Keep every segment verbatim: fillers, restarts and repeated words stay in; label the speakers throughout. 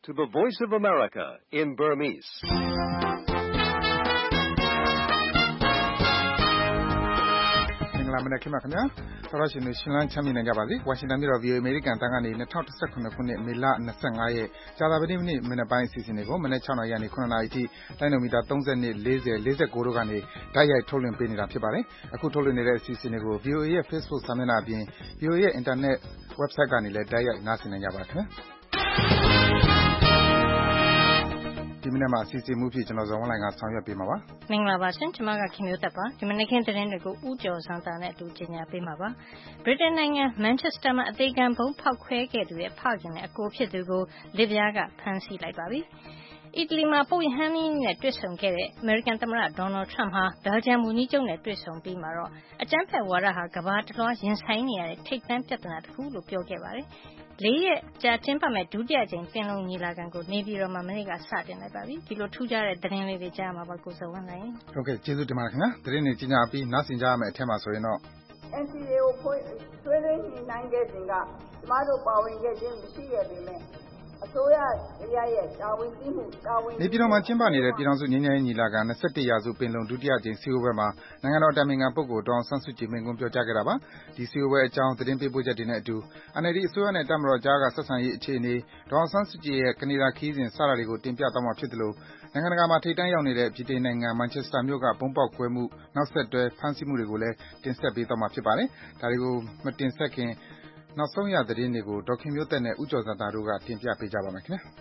Speaker 1: to the Voice of America in Burmese.
Speaker 2: ။မင်္ဂလာမနက်ခင်းပါခင်ဗျာ။သောရရှင်တွေရှင်လန်းချမ်းမြေ့နိုင်ကြပါစေ။ဝါရှင်တန်မြို့တော် ဗွီအိုအေ အမေရိကန်တန်းကနေ၂၀၁၇ခုနှစ်မေလ၂၅ရက်ကြာသပတေးနေ့မနက်ပိုင်းအစီအစဉ်တွေကိုမနက်၆နာရီကနေ၇နာရီအထိလိုင်းနိုမီတာ၃၂ ၄၀ ၄၉တို့ကနေတိုက်ရိုက်ထုတ်လွှင့်ပေးနေတာဖြစ်ပါတယ်။အခုထုတ်လွှင့်နေတဲ့အစီအစဉ်တွေကို ဗွီအိုအေရဲ့ Facebook စာမျက်နှာအပြင် ဗွီအိုအေရဲ့ Internet website ကနေလည်းတိုက်ရိုက်နားဆင်နိုင်ကြပါတယ်ခင်ဗျာ။ဒီမနေ့မှာအစီအစဉ်မှုဖြစ်ကျွန်တော်ဇော်ဝင်းလိုင်ကဆောင်ရွက်ပေးမှာပါ
Speaker 3: မင်္ဂလာပါရှင်ကျွန်မကခင်မျိုးသက်ပါဒီမနေ့ခင်းသတင်းတွေကိုဥကြော်စန်းတာနဲ့အတူကြီးညာပေးမှာပါဗြိတိန်နိုင်ငံမန်ချက်စတာမှာအသေးခံဘုံဖောက်ခွဲခဲ့သူရဲ့ဖခင်နဲ့အကိုဖြစ်သူကိုလစ်ဗျားကဖမ်းဆီးလိုက်ပါပြီအီတလီမှာပုပ်ရဟန်းမင်းနဲ့တွေ့ဆုံခဲ့တဲ့အမေရိကန်သမ္မတဒေါ်နယ်ထရမ့်ဟာဘယ်လ်ဂျီယံဝန်ကြီးချုပ်နဲ့တွေ့ဆုံပြီးမှာတော့အကြမ်းဖက်ဝါဒဟာကမ္ဘာတစ်လွှားရင်ဆိုင်နေရတဲ့ထိပ်တန်းပြဿနာတစ်ခုလို့ပြောခဲ့ပါတယ်လေးရက်ကြာကျင်းပမဲ့ဒုတိယကြိမ်ပင်လုံညီလာခံကိုနေပြည်တော်မှာမနေ့ကစတင်လိုက်ပါပြီဒီလိုထူးခြားတဲ့သတင်းလေးတွေကြားမှာပါကိုစောဝင်းနိုင်
Speaker 2: ဟုတ်ကဲ့ကျေးဇူးတင်ပါတယ်ခင်ဗျာသတင်းတွေကြီးညာပြီးနားဆင်ကြရမယ့်အထက်မှာဆိုရင်တော့
Speaker 4: အန် စီ အေ ကိုဖွင့်ဆွေးနွေးညှိနှိုင်းခဲ့စဉ်ကကျမတို့ပါဝင်ခဲ့ခြင်းမရှိခဲ့ပေမဲ့အစိုးရရဲ့တာဝန်သိမှုတာဝန်
Speaker 2: နေပြည်တော်မှာကျင်းပနေတဲ့ပြည်ထောင်စုငြိမ်းချမ်းရေးညီလာခံ၂၁ရာစုပင်လုံဒုတိယကြိမ်စည်းဝေးပွဲမှာနိုင်ငံတော်အတိုင်ပင်ခံပုဂ္ဂိုလ်ဒေါ်အောင်ဆန်းစုကြည်မိန့်ခွန်းပြောကြားခဲ့တာပါဒီစည်းဝေးပွဲအကြောင်းသတင်းပေးပို့ချက်တွေနဲ့အတူ အန် အယ်လ် ဒီ အစိုးရနဲ့တပ်မတော်ကြားကဆက်ဆံရေးအခြေအနေဒေါ်အောင်ဆန်းစုကြည်ရဲ့ကနေဒါခရီးစဉ်စတာတွေကိုတင်ပြသွားမှာဖြစ်သလိုနိုင်ငံတကာမှာထိပ်တန်းရောက်နေတဲ့ဗြိတိန်နိုင်ငံမန်ချက်စတာမြို့ကဘုံပေါက်ကွဲမှုနောက်ဆက်တွဲဖမ်းဆီးမှုတွေကိုလည်းတင်ဆက်ပေးသွားမှာဖြစ်ပါတယ်ဒါတွေကိုမတင်ဆက်ခင်နောက်ဆုံးရသတင်းတွေကိုဒေါက်ခင်မျိုးသက်နဲ့ဦးကျော်ဇံသာတို့ကတင်ပြပေးကြပါမယ်ခင်ဗျာ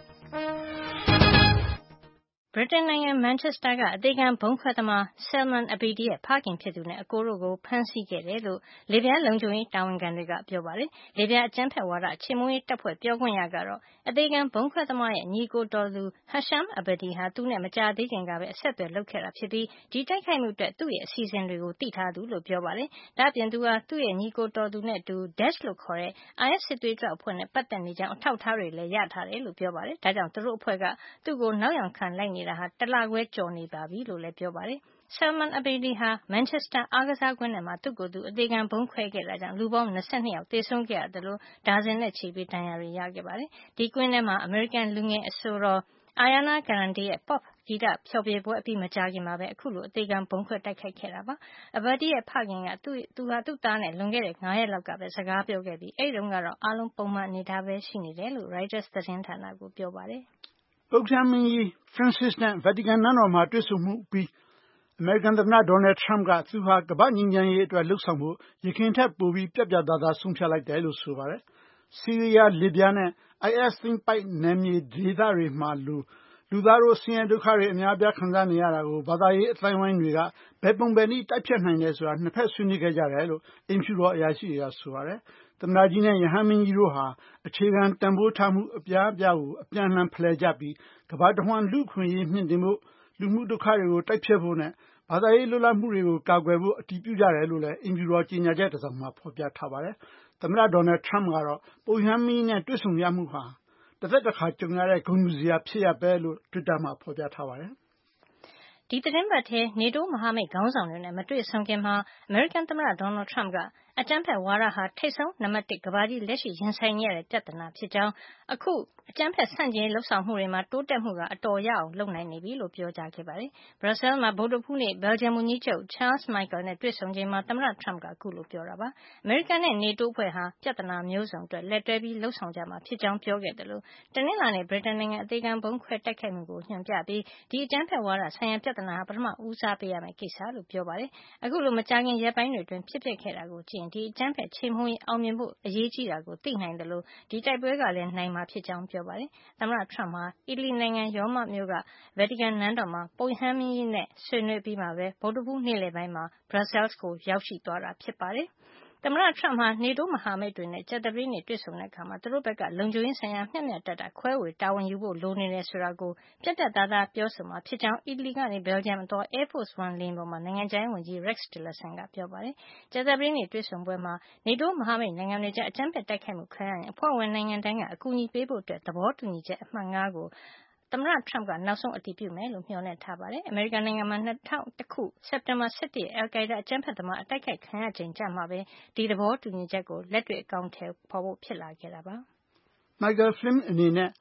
Speaker 3: ဗြိတိန်နိုင်ငံမန်ချက်စတာကအသေးခံဘုံခွဲသမား Salman Abedi ရဲ့ဖခင်ဖြစ်သူနဲ့အကိုတို့ကိုဖမ်းဆီးခဲ့တယ်လို့လစ်ဗျားလုံခြုံရေးတာဝန်ခံတွေကပြောပါတယ်။လစ်ဗျားအကြမ်းဖက်ဝါဒချေမှုန်းရေးတပ်ဖွဲ့ပြောခွင့်ရကတော့အသေးခံဘုံခွဲသမားရဲ့ညီကိုတော်သူ Hasham Abedi ဟာသူနဲ့မကြာသေးခင်ကပဲအဆက်အသွယ်လုပ်ခဲ့တာဖြစ်ပြီးဒီတိုက်ခိုက်မှုအတွက်သူ့ရဲ့အစီအစဉ်တွေကိုသိထားသူလို့ပြောပါတယ်။ဒါ့အပြင်သူဟာသူ့ရဲ့ညီကိုတော်သူနဲ့အတူ Daesh လို့ခေါ်တဲ့ အိုင်အက်စ် စစ်သွေးကြွအဖွဲ့နဲ့ပတ်သက်နေကြောင်းအထောက်အထားတွေလည်းရထားတယ်လို့ပြောပါတယ်။ဒါကြောင့်သူတို့အဖွဲ့ကသူ့ကိုနောက်ယောင်ခံလိုက်နေတာဟာတလခွဲကျော်နေပါပြီလို့လည်းပြောပါတယ်။ Salman Abedi ဟာ Manchester အားကစားကွင်းထဲမှာသူ့ကိုယ်သူအသေခံဗုံးခွဲခဲ့တာကြောင့်လူပေါင်း၂၂ယောက်သေဆုံးခဲ့ရသလိုဒါဇင်နဲ့ချီပြီးဒဏ်ရာတွေရခဲ့ပါတယ်။ဒီကွင်းထဲမှာအမေရိကန်လူငယ်အဆိုတော် Ariana Grande ရဲ့ Pop ဂီတဖျော်ဖြေပွဲအပြီးမကြာခင်မှာပဲအခုလိုအသေခံဗုံးခွဲတိုက်ခိုက်ခဲ့တာပါ။ Abedi ရဲ့ဖခင်ကသူသူဟာသူ့သားနဲ့လွန်ခဲ့တဲ့၅ရက်လောက်ကပဲစကားပြောခဲ့ပြီးအဲဒီတုန်းကတော့အားလုံးပုံမှန်အနေထားပဲရှိနေတယ်လို့ Reuters သတင်းဌာနကိုပြောပါတယ်
Speaker 5: ။ပုပ်ရဟန်းမင်းကြီး Francis နဲ့ Vatican နန်းတော်မှာတွေ့ဆုံမှုပြီးအမေရိကန်သမ္မတဒေါ်နယ်ထရမ့်ကသူဟာကမ္ဘာ့ငြိမ်းချမ်းရေးအတွက်လှုပ်ဆောင်ဖို့ယခင်ထက်ပိုပြီးပြတ်ပြတ်သားသားဆုံးဖြတ်လိုက်တယ်လို့ဆိုပါတယ်။ဆီးရီးယား၊လစ်ဗျားနဲ့ အိုင်အက်စ် သိမ်းပိုက်နယ်မြေဒေသတွေမှာလိုလူသားတို့ဆင်းရဲဒုက္ခတွေအများအပြားခံစားနေရတာကိုဘာသာရေးအသိုင်းအဝိုင်းတွေကဘယ်ပုံဘယ်နည်းတိုက်ဖျက်နိုင်တယ်ဆိုတာနှစ်ဖက်ဆွေးနွေးခဲ့ကြတယ်လို့အိမ်ဖြူတော်အရာရှိတွေကဆိုပါတယ်။သမ္မတကြီးနဲ့ယဟန်မင်းကြီးတို့ဟာအခြေခံတန်ဖိုးထားမှုအပြားအပြားကိုအပြန်အလှန်ဖလှယ်ကြပြီးကမ္ဘာတဝှမ်းလူ့အခွင့်အရေးမြင့်တင်ဖို့လူမှုဒုက္ခတွေကိုတိုက်ဖျက်ဖို့နဲ့ဘာသာရေးလွတ်လပ်မှုတွေကိုကာကွယ်ဖို့အတည်ပြုကြတယ်လို့လည်းအိမ်ဖြူတော်ကြေညာချက်တစ်စောင်မှာဖော်ပြထားပါတယ်။သမ္မတဒေါ်နယ်ထရမ့်ကတော့ပုပ်ရဟန်းမင်းကြီးနဲ့တွေ့ဆုံရမှုဟာတစ်သက်တစ်ခါကြုံရတဲ့ဂုဏ်ယူစရာဖြစ်ရပ်ပဲလို့ Twitter မှာဖော်ပြထားပါတယ်။
Speaker 3: ဒီသတင်းပတ်ထဲနေတိုးမဟာမိတ်ခေါင်းဆောင်တွေနဲ့မတွေ့ဆုံခင်မှာအမေရိကန်သမ္မတဒေါ်နယ်ထရမ့်ကအကြမ်းဖက်ဝါဒဟာထိပ်ဆုံးနံပါတ်တစ်ကမ္ဘာကြီးလက်ရှိရင်ဆိုင်နေရတဲ့ပြဿနာဖြစ်ကြောင်းအခုအကြမ်းဖက်ဆန့်ကျင်ရေးလှုပ်ဆောင်မှုတွေမှာတိုးတက်မှုကအတော်ရအောင်လုပ်နိုင်နေပြီလို့ပြောကြားခဲ့ပါတယ်။ Brussels မှာဗုဒ္ဓဟူးနေ့ဘယ်လ်ဂျီယံဝန်ကြီးချုပ် Charles Michel နဲ့တွေ့ဆုံချိန်မှာသမ္မတထရမ့်ကအခုလိုပြောတာပါ။အမေရိကန်နဲ့နေတိုးအဖွဲ့ဟာပြဿနာမျိုးစုံအတွက်လက်တွဲပြီးလှုပ်ဆောင်ကြမှာဖြစ်ကြောင်းပြောခဲ့တယ်လို့တနင်္လာနေ့ဗြိတိန်နိုင်ငံအသေးခံဘုံခွဲတိုက်ခိုက်မှုကိုညွှန်ပြပြီးဒီအကြမ်းဖက်ဝါဒဆိုင်ရာပြဿနာဟာပထမဦးစားပေးရမယ့်ကိစ္စလို့ပြောပါတယ်။အခုလိုမကြာခင်ရက်ပိုင်းတွေအတွင်းဖြစ်ပျက်ခဲ့တာကိုကြည့်ရင်ဒီအကြမ်းဖက်ချေမှုန်းရေးအောင်မြင်ဖို့အရေးကြီးတာကိုသိနိုင်တယ်လို့ဒီတိုက်ပွဲကလည်းနိုင်မှာဖြစ်ကြောင်းပြောပါတယ်။သမ္မတထရမ့်ဟာအီတလီနိုင်ငံရောမမြို့က Vatican နန်းတော်မှာပုပ်ရဟန်းမင်းကြီးနဲ့ဆွေးနွေးပြီးမှပဲဗုဒ္ဓဟူးနေ့လယ်ပိုင်းမှာ Brussels ကိုရောက်ရှိသွားတာဖြစ်ပါတယ်။သမ္မတထရမ့်ဟာနေတိုးမဟာမိတ်တွေနဲ့ကြာသပတေးနေ့တွေ့ဆုံတဲ့အခါမှာသူတို့ဘက်ကလုံခြုံရေးဆိုင်ရာမျှမျှတတခွဲဝေတာဝန်ယူဖို့လိုနေတယ်ဆိုတာကိုပြတ်ပြတ်သားသားပြောဆိုမှာဖြစ်ကြောင်းအီတလီကနေဘယ်လ်ဂျီယံအသွား Air Force One လေယာဉ်ပေါ်မှာနိုင်ငံခြားရေးဝန်ကြီး Rex Tillerson ကပြောပါတယ်။ကြာသပတေးနေ့တွေ့ဆုံပွဲမှာနေတိုးမဟာမိတ်နိုင်ငံတွေကြားအကြမ်းဖက်တိုက်ခိုက်မှုခံရရင်အဖွဲ့ဝင်နိုင်ငံတိုင်းကအကူအညီပေးဖို့အတွက်သဘောတူညီချက်အမှတ်၅ကိုသမ္မတထရမ့်ကနောက်ဆုံးအတည်ပြုမယ်လို့မျှော်လင့်ထားပါတယ်။အမေရိကန်နိုင်ငံမှာ၂၀၀၁ခုစက်တင်ဘာ၁၁ရက်အယ်လ်ကိုင်းဒါးအကြမ်းဖက်သမားအတိုက်ခိုက်ခံရချိန်ကျမှပဲဒီသဘောတူညီချက်ကိုလက်တွေ့အကောင်အထည်ဖော်ဖို့ဖြစ်လာခဲ့တာပါ
Speaker 5: ။ Michael Flynn အနေနဲ့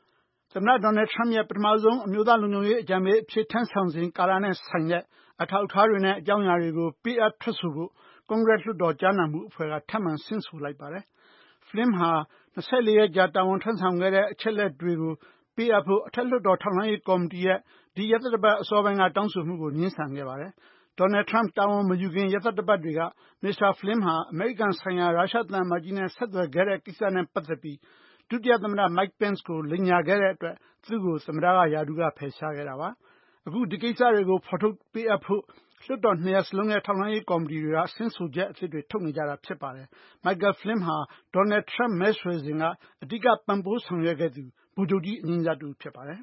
Speaker 5: သမ္မတ Donald Trump ရဲ့ ပထမဆုံးအမျိုးသားလုံခြုံရေးအကြံပေးအဖြစ်ထမ်းဆောင်စဉ်ကာလနဲ့ဆိုင်တဲ့အထောက်အထားတွေနဲ့အကြောင်းအရာတွေကိုပေးအပ်ထွက်ဆိုဖို့ကွန်ဂရက်လွှတ်တော်ကြားနာမှုအဖွဲ့ကထပ်မံဆင့်ဆိုလိုက်ပါတယ်။ Flynn ဟာ၂၄ရက်ကြာတာဝန်ထမ်းဆောင်ခဲ့တဲ့အချက်အလက်တွေကိုပေးအပ်ဖို့အထက်လွှတ်တော်ထောက်လှမ်းရေးကော်မတီရဲ့ဒီရက်သတ္တပတ်အစောပိုင်းကတောင်းဆိုမှုကိုငြင်းဆန်ခဲ့ပါတယ်။ Donald Trump တာဝန်မယူခင်ရက်သတ္တပတ်တွေကမစ္စတာ Flynn ဟာအမေရိကန်ဆိုင်ရာရုရှားသံအမတ်ကြီးနဲ့ဆက်သွယ်ခဲ့တဲ့ကိစ္စနဲ့ပတ်သက်ပြီးဒုတိယသမ္မတ Mike Pence ကိုလိမ်ညာခဲ့တဲ့အတွက်သူ့ကိုသမ္မတကရာထူးကဖယ်ရှားခဲ့တာပါ။အခုဒီကိစ္စတွေကိုဖော်ထုတ်ပေးအပ်ဖို့လွှတ်တော်နှစ်ရပ်စလုံးရဲ့ထောက်လှမ်းရေးကော်မတီတွေကဆင့်ဆိုချက်အသစ်တွေထုတ်နေကြတာဖြစ်ပါတယ်။ Michael Flynn ဟာ Donald Trump မဲဆွယ်စဉ်ကအဓိကပံ့ပိုးဆောင်ရွက်ခဲ့သူဗိုလ်ချုပ်ကြီးအငြိမ်းစားတဦးဖြစ်ပါတယ်။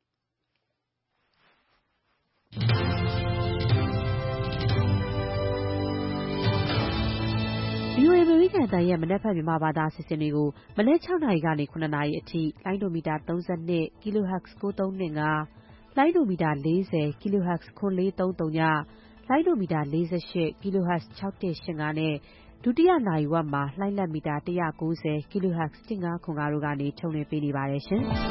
Speaker 6: ဗွီအိုအေ အမေရိကန်အသံရဲ့မနက်ဖြန်မြန်မာဘာသာအစီအစဉ်တွေကိုမနက်၆နာရီကနေ၇နာရီအထိလိုင်းဒိုမီတာ၃၂ kHz ၉၃၂၅ လိုင်းဒိုမီတာ၄၀ kHz ခွန်၄၃၀ လိုင်းဒိုမီတာ၄၈ kHz ၆၁၈၅နဲ့ဒုတိယနာရီဝက်မှာလှိုင်းလက်မီတာ၁၉၀ kHz ၁၅ခွန်၅တို့ကနေထုတ်လွှင့်ပေးနေပါတယ်ရှင်။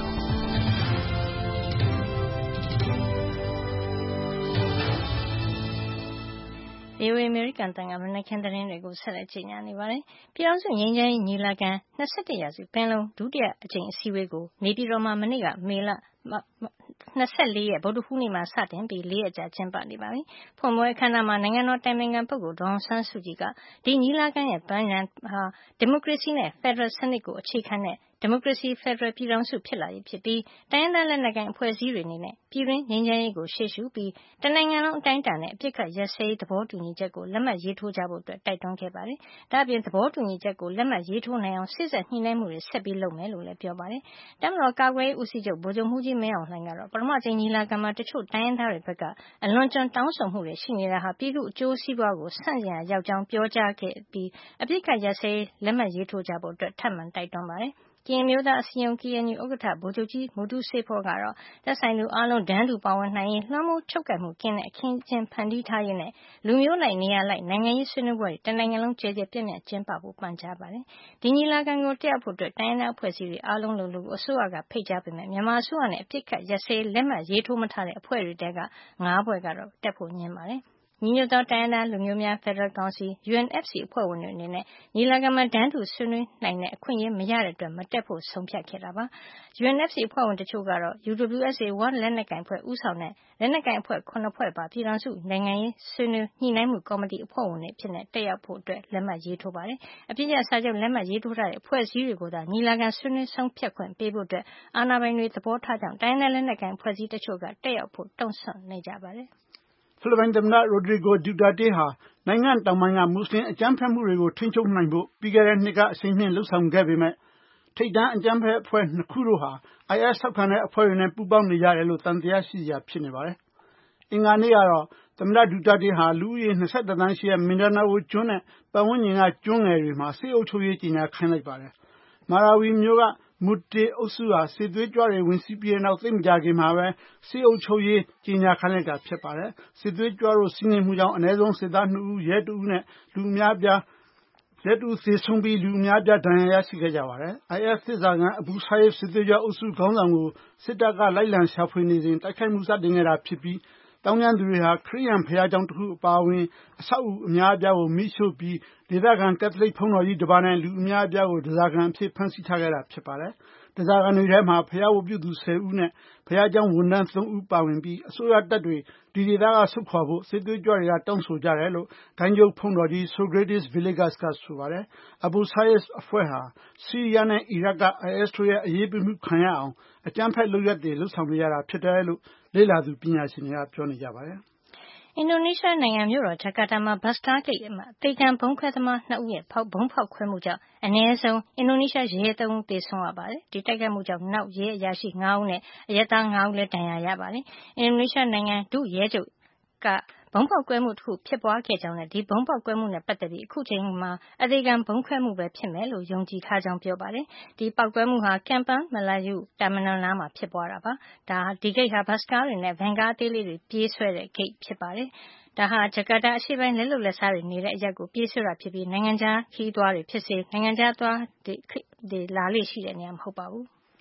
Speaker 3: ဗွီအိုအေ အမေရိကန်အသံကမနက်ခင်းသတင်းတွေကိုဆက်လက်ကြေညာနေပါတယ်။ပြည်ထောင်စုငြိမ်းချမ်းရေးညီလာခံ၂၁ရာစုပင်လုံဒုတိယအကြိမ်အစည်းအဝေးကိုနေပြည်တော်မှာမနေ့ကမေလ၂၄ရက်ဗုဒ္ဓဟူးနေ့မှာစတင်ပြီးလေးရက်ကြာကျင်းပနေပါပြီ။ဖွင့်ပွဲအခမ်းအနားမှာနိုင်ငံတော်အတိုင်ပင်ခံပုဂ္ဂိုလ်ဒေါ်အောင်ဆန်းစုကြည်ကဒီညီလာခံရဲ့ပန်းတိုင်ဟာဒီမိုကရေစီနဲ့ဖက်ဒရယ်စနစ်ကိုအခြေခံတဲ့ဒီမိုကရေစီဖက်ဒရယ်ပြည်ထောင်စုဖြစ်လာရေးဖြစ်ပြီးတိုင်းရင်းသားလက်နက်ကိုင်အဖွဲ့အစည်းတွေအနေနဲ့ပြည်တွင်းငြိမ်းချမ်းရေးကိုရှေ့ရှုပြီးတနိုင်ငံလုံးအတိုင်းအတာနဲ့အပစ်အခတ်ရပ်စဲရေးသဘောတူညီချက်ကိုလက်မှတ်ရေးထိုးကြဖို့တိုက်တွန်းခဲ့ပါတယ်။ဒါ့အပြင်သဘောတူညီချက်ကိုလက်မှတ်ရေးထိုးနိုင်အောင်စေ့စပ်ညှိနှိုင်းမှုတွေဆက်ပြီးလုပ်မယ်လို့လည်းပြောပါတယ်။တပ်မတော်ကာကွယ်ရေးဦးစီးချုပ်ဗိုလ်ချုပ်မှူးကြီးမင်းအောင်လှိုင်ကတော့ပထမအကြိမ်ညီလာခံမှာတချို့တိုင်းရင်းသားတွေဘက်ကအလွန်ကျွံတောင်းဆိုမှုတွေရှိနေတာဟာပြည်သူ့အကျိုးစီးပွားကိုဆန့်ကျင်ရာရောက်ကြောင်းပြောကြားခဲ့ပြီးအပစ်အခတ်ရပ်စဲရေးလက်မှတ်ရေးထိုးကြဖို့ထပ်မံတိုက်တွန်းပါတယ်။ကရင်အမျိုးသားအစည်းအရုံး ကေအန်ယူ ဥက္ကဋ္ဌဗိုလ်ချုပ်ကြီးမူတူးဆေးဖောကတော့သက်ဆိုင်သူအားလုံးတန်းတူပါဝင်နိုင်ရေးလွှမ်းမိုးချုပ်ကိုင်မှုကင်းတဲ့အခင်းအကျင်းဖန်တီးထားရေးနဲ့လူမျိုးလိုက်နေရာလိုက်နိုင်ငံရေးဆွေးနွေးပွဲတွေတနိုင်ငံလုံးကျယ်ကျယ်ပြန့်ပြန့်ကျင်းပဖို့ပန်ကြားပါတယ်။ဒီညီလာခံကိုတက်ရောက်ဖို့တိုင်းရင်းသားအဖွဲ့အစည်းတွေအားလုံးလိုလိုကိုအစိုးရကဖိတ်ကြားပေမဲ့မြန်မာအစိုးရနဲ့အပစ်အခတ်ရပ်စဲရေးလက်မှတ်ရေးထိုးမထားတဲ့အဖွဲ့တွေထဲကငါးဖွဲ့ကတော့တက်ဖို့ငြင်းပါတယ်။ညီညွတ်သောတိုင်းရင်းသားလူမျိုးများဖက်ဒရယ်ကောင်စီ ယူအန်အက်ဖ်စီ အဖွဲ့ဝင်တွေအနေနဲ့ညီလာခံမှာတန်းတူဆွေးနွေးနိုင်တဲ့အခွင့်အရေးမရတဲ့အတွက်မတက်ဖို့ဆုံးဖြတ်ခဲ့တာပါ။ ယူအန်အက်ဖ်စီ အဖွဲ့ဝင်တချို့ကတော့ ယူဒബ്ല്യുအက်စ်အေ ဝလက်နက်ကိုင်အဖွဲ့ဦးဆောင်တဲ့လက်နက်ကိုင်အဖွဲ့၇ဖွဲ့ပါပြည်ထောင်စုနိုင်ငံရေးဆွေးနွေးညှိနှိုင်းမှုကော်မတီအဖွဲ့ဝင်တွေအဖြစ်တက်ရောက်ဖို့လက်မှတ်ရေးထိုးပါတယ်။အပစ်ရပ်စာချုပ်လက်မှတ်ရေးထိုးထားတဲ့အဖွဲ့အစည်းတွေကိုသာညီလာခံဆွေးနွေးဆုံးဖြတ်ခွင့်ပေးဖို့အာဏာပိုင်တွေသဘောထားကြောင့်တိုင်းရင်းသားလက်နက်ကိုင်အဖွဲ့အစည်းတချို့ကတက်ရောက်ဖို့တွန့်ဆုတ်နေကြပါတယ်။
Speaker 5: ဖိလစ်ပိုင်သမ္မတ Rodrigo Duterte ဟာနိုင်ငံတောင်ပိုင်းကမွတ်စလင်အကြမ်းဖက်မှုတွေကိုထိန်းချုပ်နိုင်ဖို့ပြီးခဲ့တဲ့နှစ်ကအရှိန်မြှင့်လုပ်ဆောင်ခဲ့ပေမဲ့ထိပ်တန်းအကြမ်းဖက်အဖွဲ့နှစ်ခုတို့ဟာ အိုင်အက်စ် ထောက်ခံတဲ့အဖွဲ့တွေနဲ့ပူးပေါင်းနေကြတယ်လို့သံသယရှိစရာဖြစ်နေပါတယ်။အင်္ဂါနေ့ကတော့သမ္မတ Duterte ဟာလူဦးရေ၂၁သန်းရှိတဲ့ Mindanao ကျွန်းနဲ့ပတ်ဝန်းကျင်ကကျွန်းငယ်တွေမှာစစ်အုပ်ချုပ်ရေးကြေညာခိုင်းလိုက်ပါတယ်။ Marawi မြို့က Mute အုပ်စုဟာစစ်သွေးကြွတွေဝင်စီးပြီးတဲ့နောက်သိပ်မကြာခင်မှာပဲစစ်အုပ်ချုပ်ရေးကြေညာခိုင်းလိုက်တာဖြစ်ပါတယ်။စစ်သွေးကြွတို့စီးနင်းမှုကြောင့်အနည်းဆုံးစစ်သားနှစ်ဦးရဲတဦးနဲ့လူအများအပြားရဲတဦးသေဆုံးပြီးလူအများအပြားဒဏ်ရာရရှိခဲ့ကြပါတယ်။ အိုင်အက်စ် သစ္စာခံ Abu Sayyaf စစ်သွေးကြွအုပ်စုခေါင်းဆောင်ကိုစစ်တပ်ကလိုက်လံရှာဖွေနေစဉ်တိုက်ခိုက်မှုစတင်ခဲ့တာဖြစ်ပြီးသောင်းကျန်းသူတွေဟာခရစ်ယာန်ဘုရားကျောင်းတခုအပါအဝင်အဆောက်အဦအများအပြားကိုမီးရှို့ပြီးဒေသခံကက်သလစ်ဘုန်းတော်ကြီးတပါးနဲ့လူအများအပြားကိုဓါးစာခံအဖြစ်ဖမ်းဆီးထားခဲ့တာဖြစ်ပါတယ်။ဓါးစာခံတွေထဲမှာဘုရားဝတ်ပြုသူဆယ်ဦးနဲ့ဘုရားကျောင်းဝန်ထမ်းသုံးဦးပါဝင်ပြီးအစိုးရတပ်တွေဒီဒေသကဆုတ်ခွာဖို့စစ်သွေးကြွတွေကတောင်းဆိုကြတယ်လို့ဂိုဏ်းချုပ်ဘုန်းတော်ကြီး Socrates Villegas ကဆိုပါတယ်။ Abu Sayyaf အဖွဲ့ဟာဆီးရီးယားနဲ့အီရတ်က အိုင်အက်စ်တို့ရဲ့အရေးပေးမှုခံရအောင်အကြမ်းဖက်လုပ်ရပ်တွေလုပ်ဆောင်နေကြတာဖြစ်တယ်လို့လေ့လာသူပညာရှင်တွေကပြောနေကြပါတယ်။
Speaker 3: အင်ဒိုနီးရှားနိုင်ငံမြို့တော်ဂျကာတာမှာဘတ်စ်ကားဂိတ်မှာအသေခံဗုံးခွဲသမားနှစ်ဦးရဲ့ဗုံးဖေါက်ခွဲမှုကြောင့်အနည်းဆုံးအင်ဒိုနီးရှားရဲသုံးဦးသေဆုံးရပါတယ်။ဒီတိုက်ခိုက်မှုကြောင့်နောက်ရဲအရာရှိငါးဦးနဲ့အရပ်သားငါးဦးလည်းဒဏ်ရာရပါတယ်။အင်ဒိုနီးရှားနိုင်ငံဒုရဲချုပ်ကဗုံးဖေါက်ခွဲမှုတခုဖြစ်ပွားခဲ့ကြောင်းနဲ့ဒီဗုံးဖေါက်ခွဲမှုနဲ့ပတ်သက်ပြီးအခုချိန်မှာအသေခံဗုံးခွဲမှုပဲဖြစ်မယ်လို့ယုံကြည်ထားကြောင်းပြောပါတယ်။ဒီပေါက်ကွဲမှုဟာ Kampung Melayu တာမီနယ်နားမှာဖြစ်ပွားတာပါ။ဒါဒီဂိတ်ဟာဘတ်စ်ကားတွေနဲ့ဗင်ကားအသေးလေးတွေပြေးဆွဲတဲ့ဂိတ်ဖြစ်ပါတယ်။ဒါဟာဂျကာတာအရှေ့ပိုင်းလက်လုပ်လက်စားတွေနေတဲ့အရပ်ကိုပြေးဆွဲတာဖြစ်ပြီးနိုင်ငံခြားခရီးသွားတွေဖြစ်စေနိုင်ငံခြားသွားတွေလာလေ့ရှိတဲ့နေရာမဟုတ်ပါဘူး။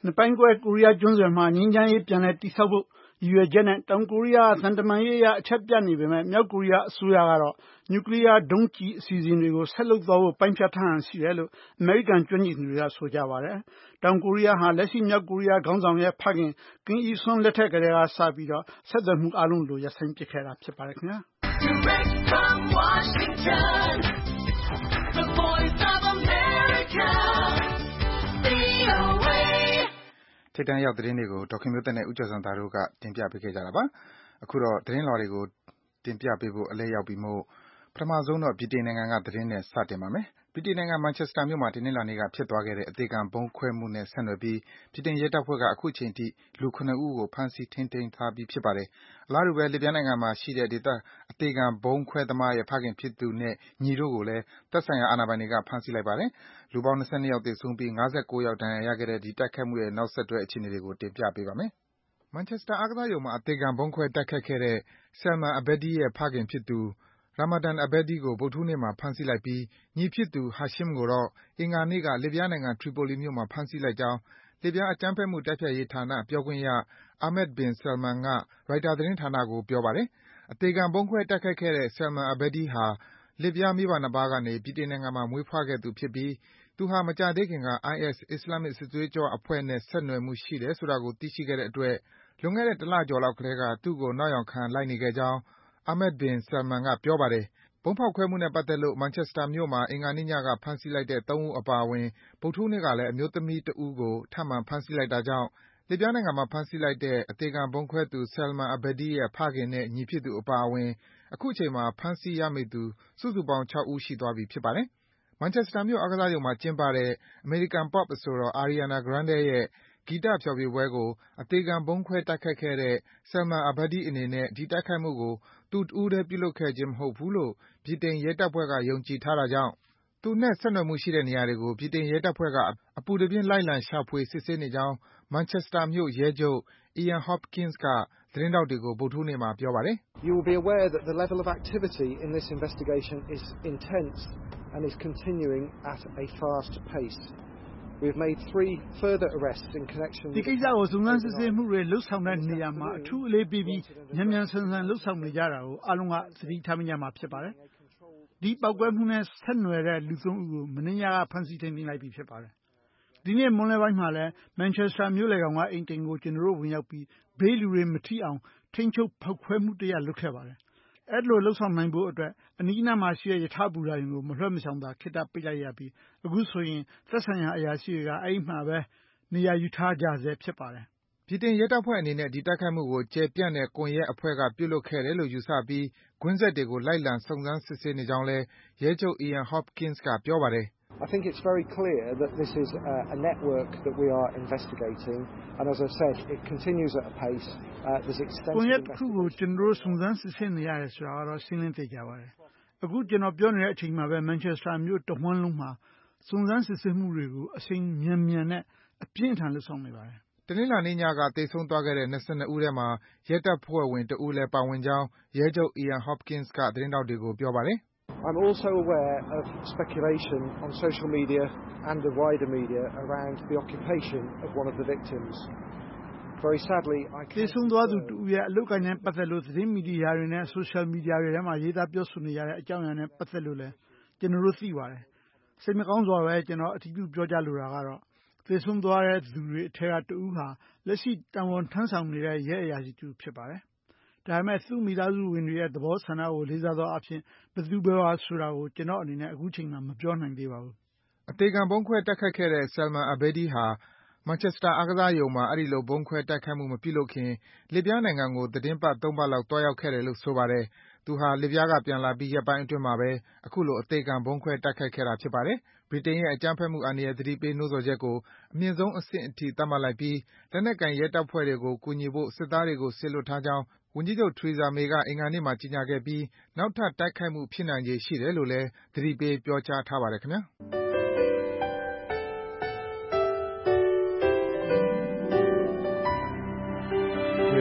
Speaker 5: နှစ်ပိုင်းကွဲကိုရီးယားကျွန်းဆွယ်မှာငြိမ်းချမ်းရေးပြန်လည်တည်ဆောက်ဖို့ရည်ရွယ်ချက်နဲ့တောင်ကိုရီးယားသံတမန်ရေးအရအချက်ပြနေပေမဲ့မြောက်ကိုရီးယားအစိုးရကတော့နျူကလ িয়ার ဒုံးကျည်အစီအစဉ်တွေကိုဆက်လုပ်သွားဖို့ပိုင်းဖြတ်ထားဟန်ရှိတယ်လို့အမေရိကန်ကျွမ်းကျင်သူတွေကဆိုကြပါတယ်။တောင်ကိုရီးယားဟာလက်ရှိမြောက်ကိုရီးယားခေါင်းဆောင်ရဲ့ဖခင်ကင်အီဆွန်းလက်ထက်ကတည်းကစပြီးတော့ဆက်သွယ်မှုအလုံးလိုရပ်ဆိုင်းပစ်ခဲ့တာဖြစ်ပါတယ်ခင်ဗျာ။ Direct from Washington, the voice of America, V O A
Speaker 2: ထိပ်တန်းရောက်သတင်းတွေကိုဒေါက်ခင်မျိုးသက်နဲ့ဦးကျော်စံသားတို့ကတင်ပြပေးခဲ့ကြတာပါ။အခုတော့သတင်းလွှာတွေကိုတင်ပြပေးဖို့အလဲရောက်ပြီမို့ပထမဆုံးတော့ဗြိတိန်နိုင်ငံကသတင်းနဲ့စတင်ပါမယ်။ဗြိတိန်နိုင်ငံမန်ချက်စတာမြို့မှာတနင်္လာနေ့ကဖြစ်သွားခဲ့တဲ့အသေခံဗုံးခွဲမှုနဲ့ဆက်နွယ်ပြီးဗြိတိန်ရဲတပ်ဖွဲ့ကအခုချိန်ထိလူ ၇ ဦးကိုဖမ်းဆီးထိန်းသိမ်းထားပြီးဖြစ်ပါတယ်။အလားတူပဲလစ်ဗျားနိုင်ငံမှာရှိတဲ့ဒေသအသေခံဗုံးခွဲသမားရဲ့ဖခင်ဖြစ်သူနဲ့ညီတို့ကိုလည်းသက်ဆိုင်ရာအာဏာပိုင်တွေကဖမ်းဆီးလိုက်ပါတယ်။လူပေါင်း ၂၂ ယောက်သေဆုံးပြီး ၅၉ ယောက်ဒဏ်ရာရခဲ့တဲ့ဒီတိုက်ခိုက်မှုရဲ့နောက်ဆက်တွဲအခြေအနေတွေကိုတင်ပြပေးပါမယ်။မန်ချက်စတာအားကစားရုံမှာအသေခံဗုံးခွဲတိုက်ခိုက်ခဲ့တဲ့ Salman Abedi ရဲ့ဖခင်ဖြစ်သူ Ramadan Abedi ကိုဗုဒ္ဓဟူးနေ့မှာဖမ်းဆီးလိုက်ပြီးညီဖြစ်သူ Hashim ကိုတော့အင်္ဂါနေ့ကလစ်ဗျားနိုင်ငံ Tripoli မြို့မှာဖမ်းဆီးလိုက်ကြောင်းလစ်ဗျားအကြမ်းဖက်မှုတိုက်ဖျက်ရေးဌာနပြောခွင့်ရ Ahmed bin Salman က ရိုက်တာသတင်းဌာနကိုပြောပါတယ်။အသေခံဗုံးခွဲတိုက်ခိုက်ခဲ့တဲ့ Salman Abedi ဟာ လစ်ဗျားမိဘနှစ်ပါးကနေဗြိတိန်နိုင်ငံမှာမွေးဖွားခဲ့သူဖြစ်ပြီးသူဟာမကြာသေးခင်က အိုင်အက်စ် အစ္စလာမ်မစ်စစ်သွေးကြွအဖွဲ့နဲ့ဆက်နွယ်မှုရှိတယ်ဆိုတာကိုသိရှိခဲ့တဲ့အတွက်လွန်ခဲ့တဲ့တလကျော်လောက်ကတည်းကသူ့ကိုနောက်ယောင်ခံလိုက်နေခဲ့ကြောင်း Ahmed bin Salman ကပြောပါတယ်။ဗုံးဖောက်ခွဲမှုနဲ့ပတ်သက်လို့မန်ချက်စတာမြို့မှာအင်္ဂါနေ့ညကဖမ်းဆီးလိုက်တဲ့သုံးဦးအပါအဝင်ဗုဒ္ဓဟူးနေ့ကလည်းအမျိုးသမီးတဦးကိုထပ်မံဖမ်းဆီးလိုက်တာကြောင့်လစ်ဗျားနိုင်ငံမှာဖမ်းဆီးလိုက်တဲ့အသေခံဗုံးခွဲသူ Salman Abedi ရဲ့ဖခင်နဲ့ညီဖြစ်သူအပါအဝင်အခုချိန်မှာဖမ်းဆီးရမိသူစုစုပေါင်း ၆ ဦးရှိသွားပြီဖြစ်ပါတယ်။မန်ချက်စတာမြို့အားကစားရုံမှာကျင်းပတဲ့အမေရိကန် Pop အဆိုတော် Ariana Grande ရဲ့ဂီတဖျော်ဖြေပွဲကိုအသေခံဗုံးခွဲတိုက်ခိုက်ခဲ့တဲ့ Salman Abedi အနေနဲ့ဒီတိုက်ခိုက်မှုကိုသူတဦးတည်းပြုလုပ်ခဲ့ခြင်းမဟုတ်ဘူးလို့ဗြိတိန်ရဲတပ်ဖွဲ့ကယုံကြည်ထားတာကြောင့်သူနဲ့ဆက်နွယ်မှုရှိတဲ့နေရာတွေကိုဗြိတိန်ရဲတပ်ဖွဲ့ကအပူတပြင်းလိုက်လံရှာဖွေစစ်ဆေးနေကြောင်းမန်ချက်စတာမြို့ရဲချုပ် Ian Hopkins ကသတင်းထောက်တွေကိုဗုဒ္ဓဟူးနေ့မှာပြောပါတယ်။
Speaker 7: You will be aware that the level of activity in this investigation is intense and is continuing at a fast pace. We have made three further arrests in connection with
Speaker 5: ဒီကိစ္စကိုစုံစမ်းစစ်ဆေးမှုတွေလှုပ်ဆောင်တဲ့နေရာမှာအထူးအလေးပေးပြီးမြန်မြန်ဆန်ဆန်လှုပ်ဆောင်နေကြတာကိုအားလုံးကသတိထားမိကြမှာဖြစ်ပါတယ်။ဒီပောက်ကွဲမှုနဲ့ဆက်နွယ်တဲ့လူသုံးဦးကိုမနေ့ညကဖမ်းဆီးထိန်းသိမ်းလိုက်ပြီဖြစ်ပါတယ်။ဒီနေ့မွန်းလွဲပိုင်းမှာလည်းမန်ချက်စတာမြို့လေကောင်ကအိမ်တိမ်ကိုကျွန်တော်တို့ဝင်ရောက်ပြီးဘေးလူတွေမထိအောင်ထိန်းချုပ်ဖောက်ခွဲမှုတရလုပ်ခဲ့ပါတယ်။အဲ့လိုလှုပ်ဆောင်နိုင်ဖို့အတွက်အနီးအနားမှာရှိတဲ့ယထာဘူရာယုံကိုမလွှဲမရှောင်သာခိတ္တပိတ်လိုက်ရပြီးအခုဆိုရင်သက်ဆိုင်ရာအရာရှိတွေကအဲ့မှာပဲနေရာယူထားကြဆဲဖြစ်ပါတယ်
Speaker 2: ။ဗြိတိန်ရဲတပ်ဖွဲ့အနေနဲ့ဒီတိုက်ခိုက်မှုကိုကျယ်ပြန့်တဲ့ကွန်ရက်အဖွဲ့ကပြုလုပ်ခဲ့တယ်လို့ယူဆပြီးကွင်းဆက်တွေကိုလိုက်လံစုံစမ်းစစ်ဆေးနေကြောင်းလည်းရဲချုပ် Ian Hopkins ကပြောပါတယ်။
Speaker 7: I think it's very clear that this is a, a network that we are investigating and as I said it continues at a pace uh, there's extensive
Speaker 5: ကွန်ရက်တစ်ခုကိုကျွန်တော်တို့စုံစမ်းစစ်ဆေးနေရတယ်ဆိုတာကတော့ရှင်းလင်းသိကြပါတယ်။အခုကျွန်တော်ပြောနေတဲ့အချိန်မှာပဲမန်ချက်စတာမြို့တဝန်းလုံးမှာစုံစမ်းစစ်ဆေးမှုတွေကိုအချိန်မြန်မြန်နဲ့အပြင်းအထန်လှုပ်ဆောင်နေပါတယ်
Speaker 2: ။တနင်္လာနေ့ညကသေဆုံးသွားခဲ့တဲ့၂၂ဦးထဲမှာရဲတပ်ဖွဲ့ဝင်တဦးလည်းပါဝင်ကြောင်းရဲချုပ် Ian Hopkins ကသတင်းထောက်တွေကိုပြောပါတယ်
Speaker 7: ။ I'm also aware of speculation on social media and the wider media around the occupation of one of the victims. Very sadly, I can't
Speaker 5: သေဆုံးသွားသူတူရဲ့အလုပ်ကိုင်းနဲ့ပတ်သက်လို့သတင်းမီဒီယာတွေနဲ့ social media တွေထဲမှာရေးသားပြောဆိုနေရတဲ့အကြောင်းအရာနဲ့ပတ်သက်လို့လည်းကျွန်တော်တို့သိပါတယ်။စိတ်မကောင်းစွာပဲကျွန်တော်အထူးပြုပြောကြားလိုတာကတော့သေဆုံးသွားတဲ့သူတွေအထက်ကတဦးဟာလက်ရှိတာဝန်ထမ်းဆောင်နေတဲ့ရဲအရာရှိတူဖြစ်ပါတယ်။ဒါပေမဲ့သူ့မိသားစုဝင်တွေရဲ့သဘောဆန္ဒကိုလေးစားသောအဖြစ်ဘယ်သူပဲဟာဆိုတာကိုကျွန်တော်အနေနဲ့အခုချိန်မှာမပြောနိုင်သေးပါဘူး
Speaker 2: ။အသေးခံဗုံးခွဲတိုက်ခိုက်ခဲ့တဲ့ Salman Abedi ဟာမန်ချက်စတာအားကစားရုံမှာအဲဒီလိုဗုံးခွဲတိုက်ခိုက်မှုမပြုလုပ်ခင်လစ်ဗျားနိုင်ငံကိုသီတင်းပတ်သုံးပတ်လောက်သွားရောက်ခဲ့တယ်လို့ဆိုပါတယ်။သူဟာလစ်ဗျားကပြန်လာပြီးရက်ပိုင်းအတွင်းမှာပဲအခုလိုအသေခံဗုံးခွဲတိုက်ခိုက်ခဲ့တာဖြစ်ပါတယ်။ဗြိတိန်ရဲ့အကြမ်းဖက်မှုအန္တရာယ်သတိပေးနှိုးဆော်ချက်ကိုအမြင့်ဆုံးအဆင့်အထိသတ်မှတ်လိုက်ပြီးလက်နက်ကိုင်ရဲတပ်ဖွဲ့တွေကိုကူညီဖို့စစ်သားတွေကိုစေလွှတ်ထားကြောင်းဝန်ကြီးချုပ် Theresa May ကအင်္ဂါနေ့မှာကြေညာခဲ့ပြီးနောက်ထပ်တိုက်ခိုက်မှုဖြစ်နိုင်ခြေရှိတယ်လို့လည်းသတိပေးပြောကြားထားပါတယ်ခင်ဗျာ။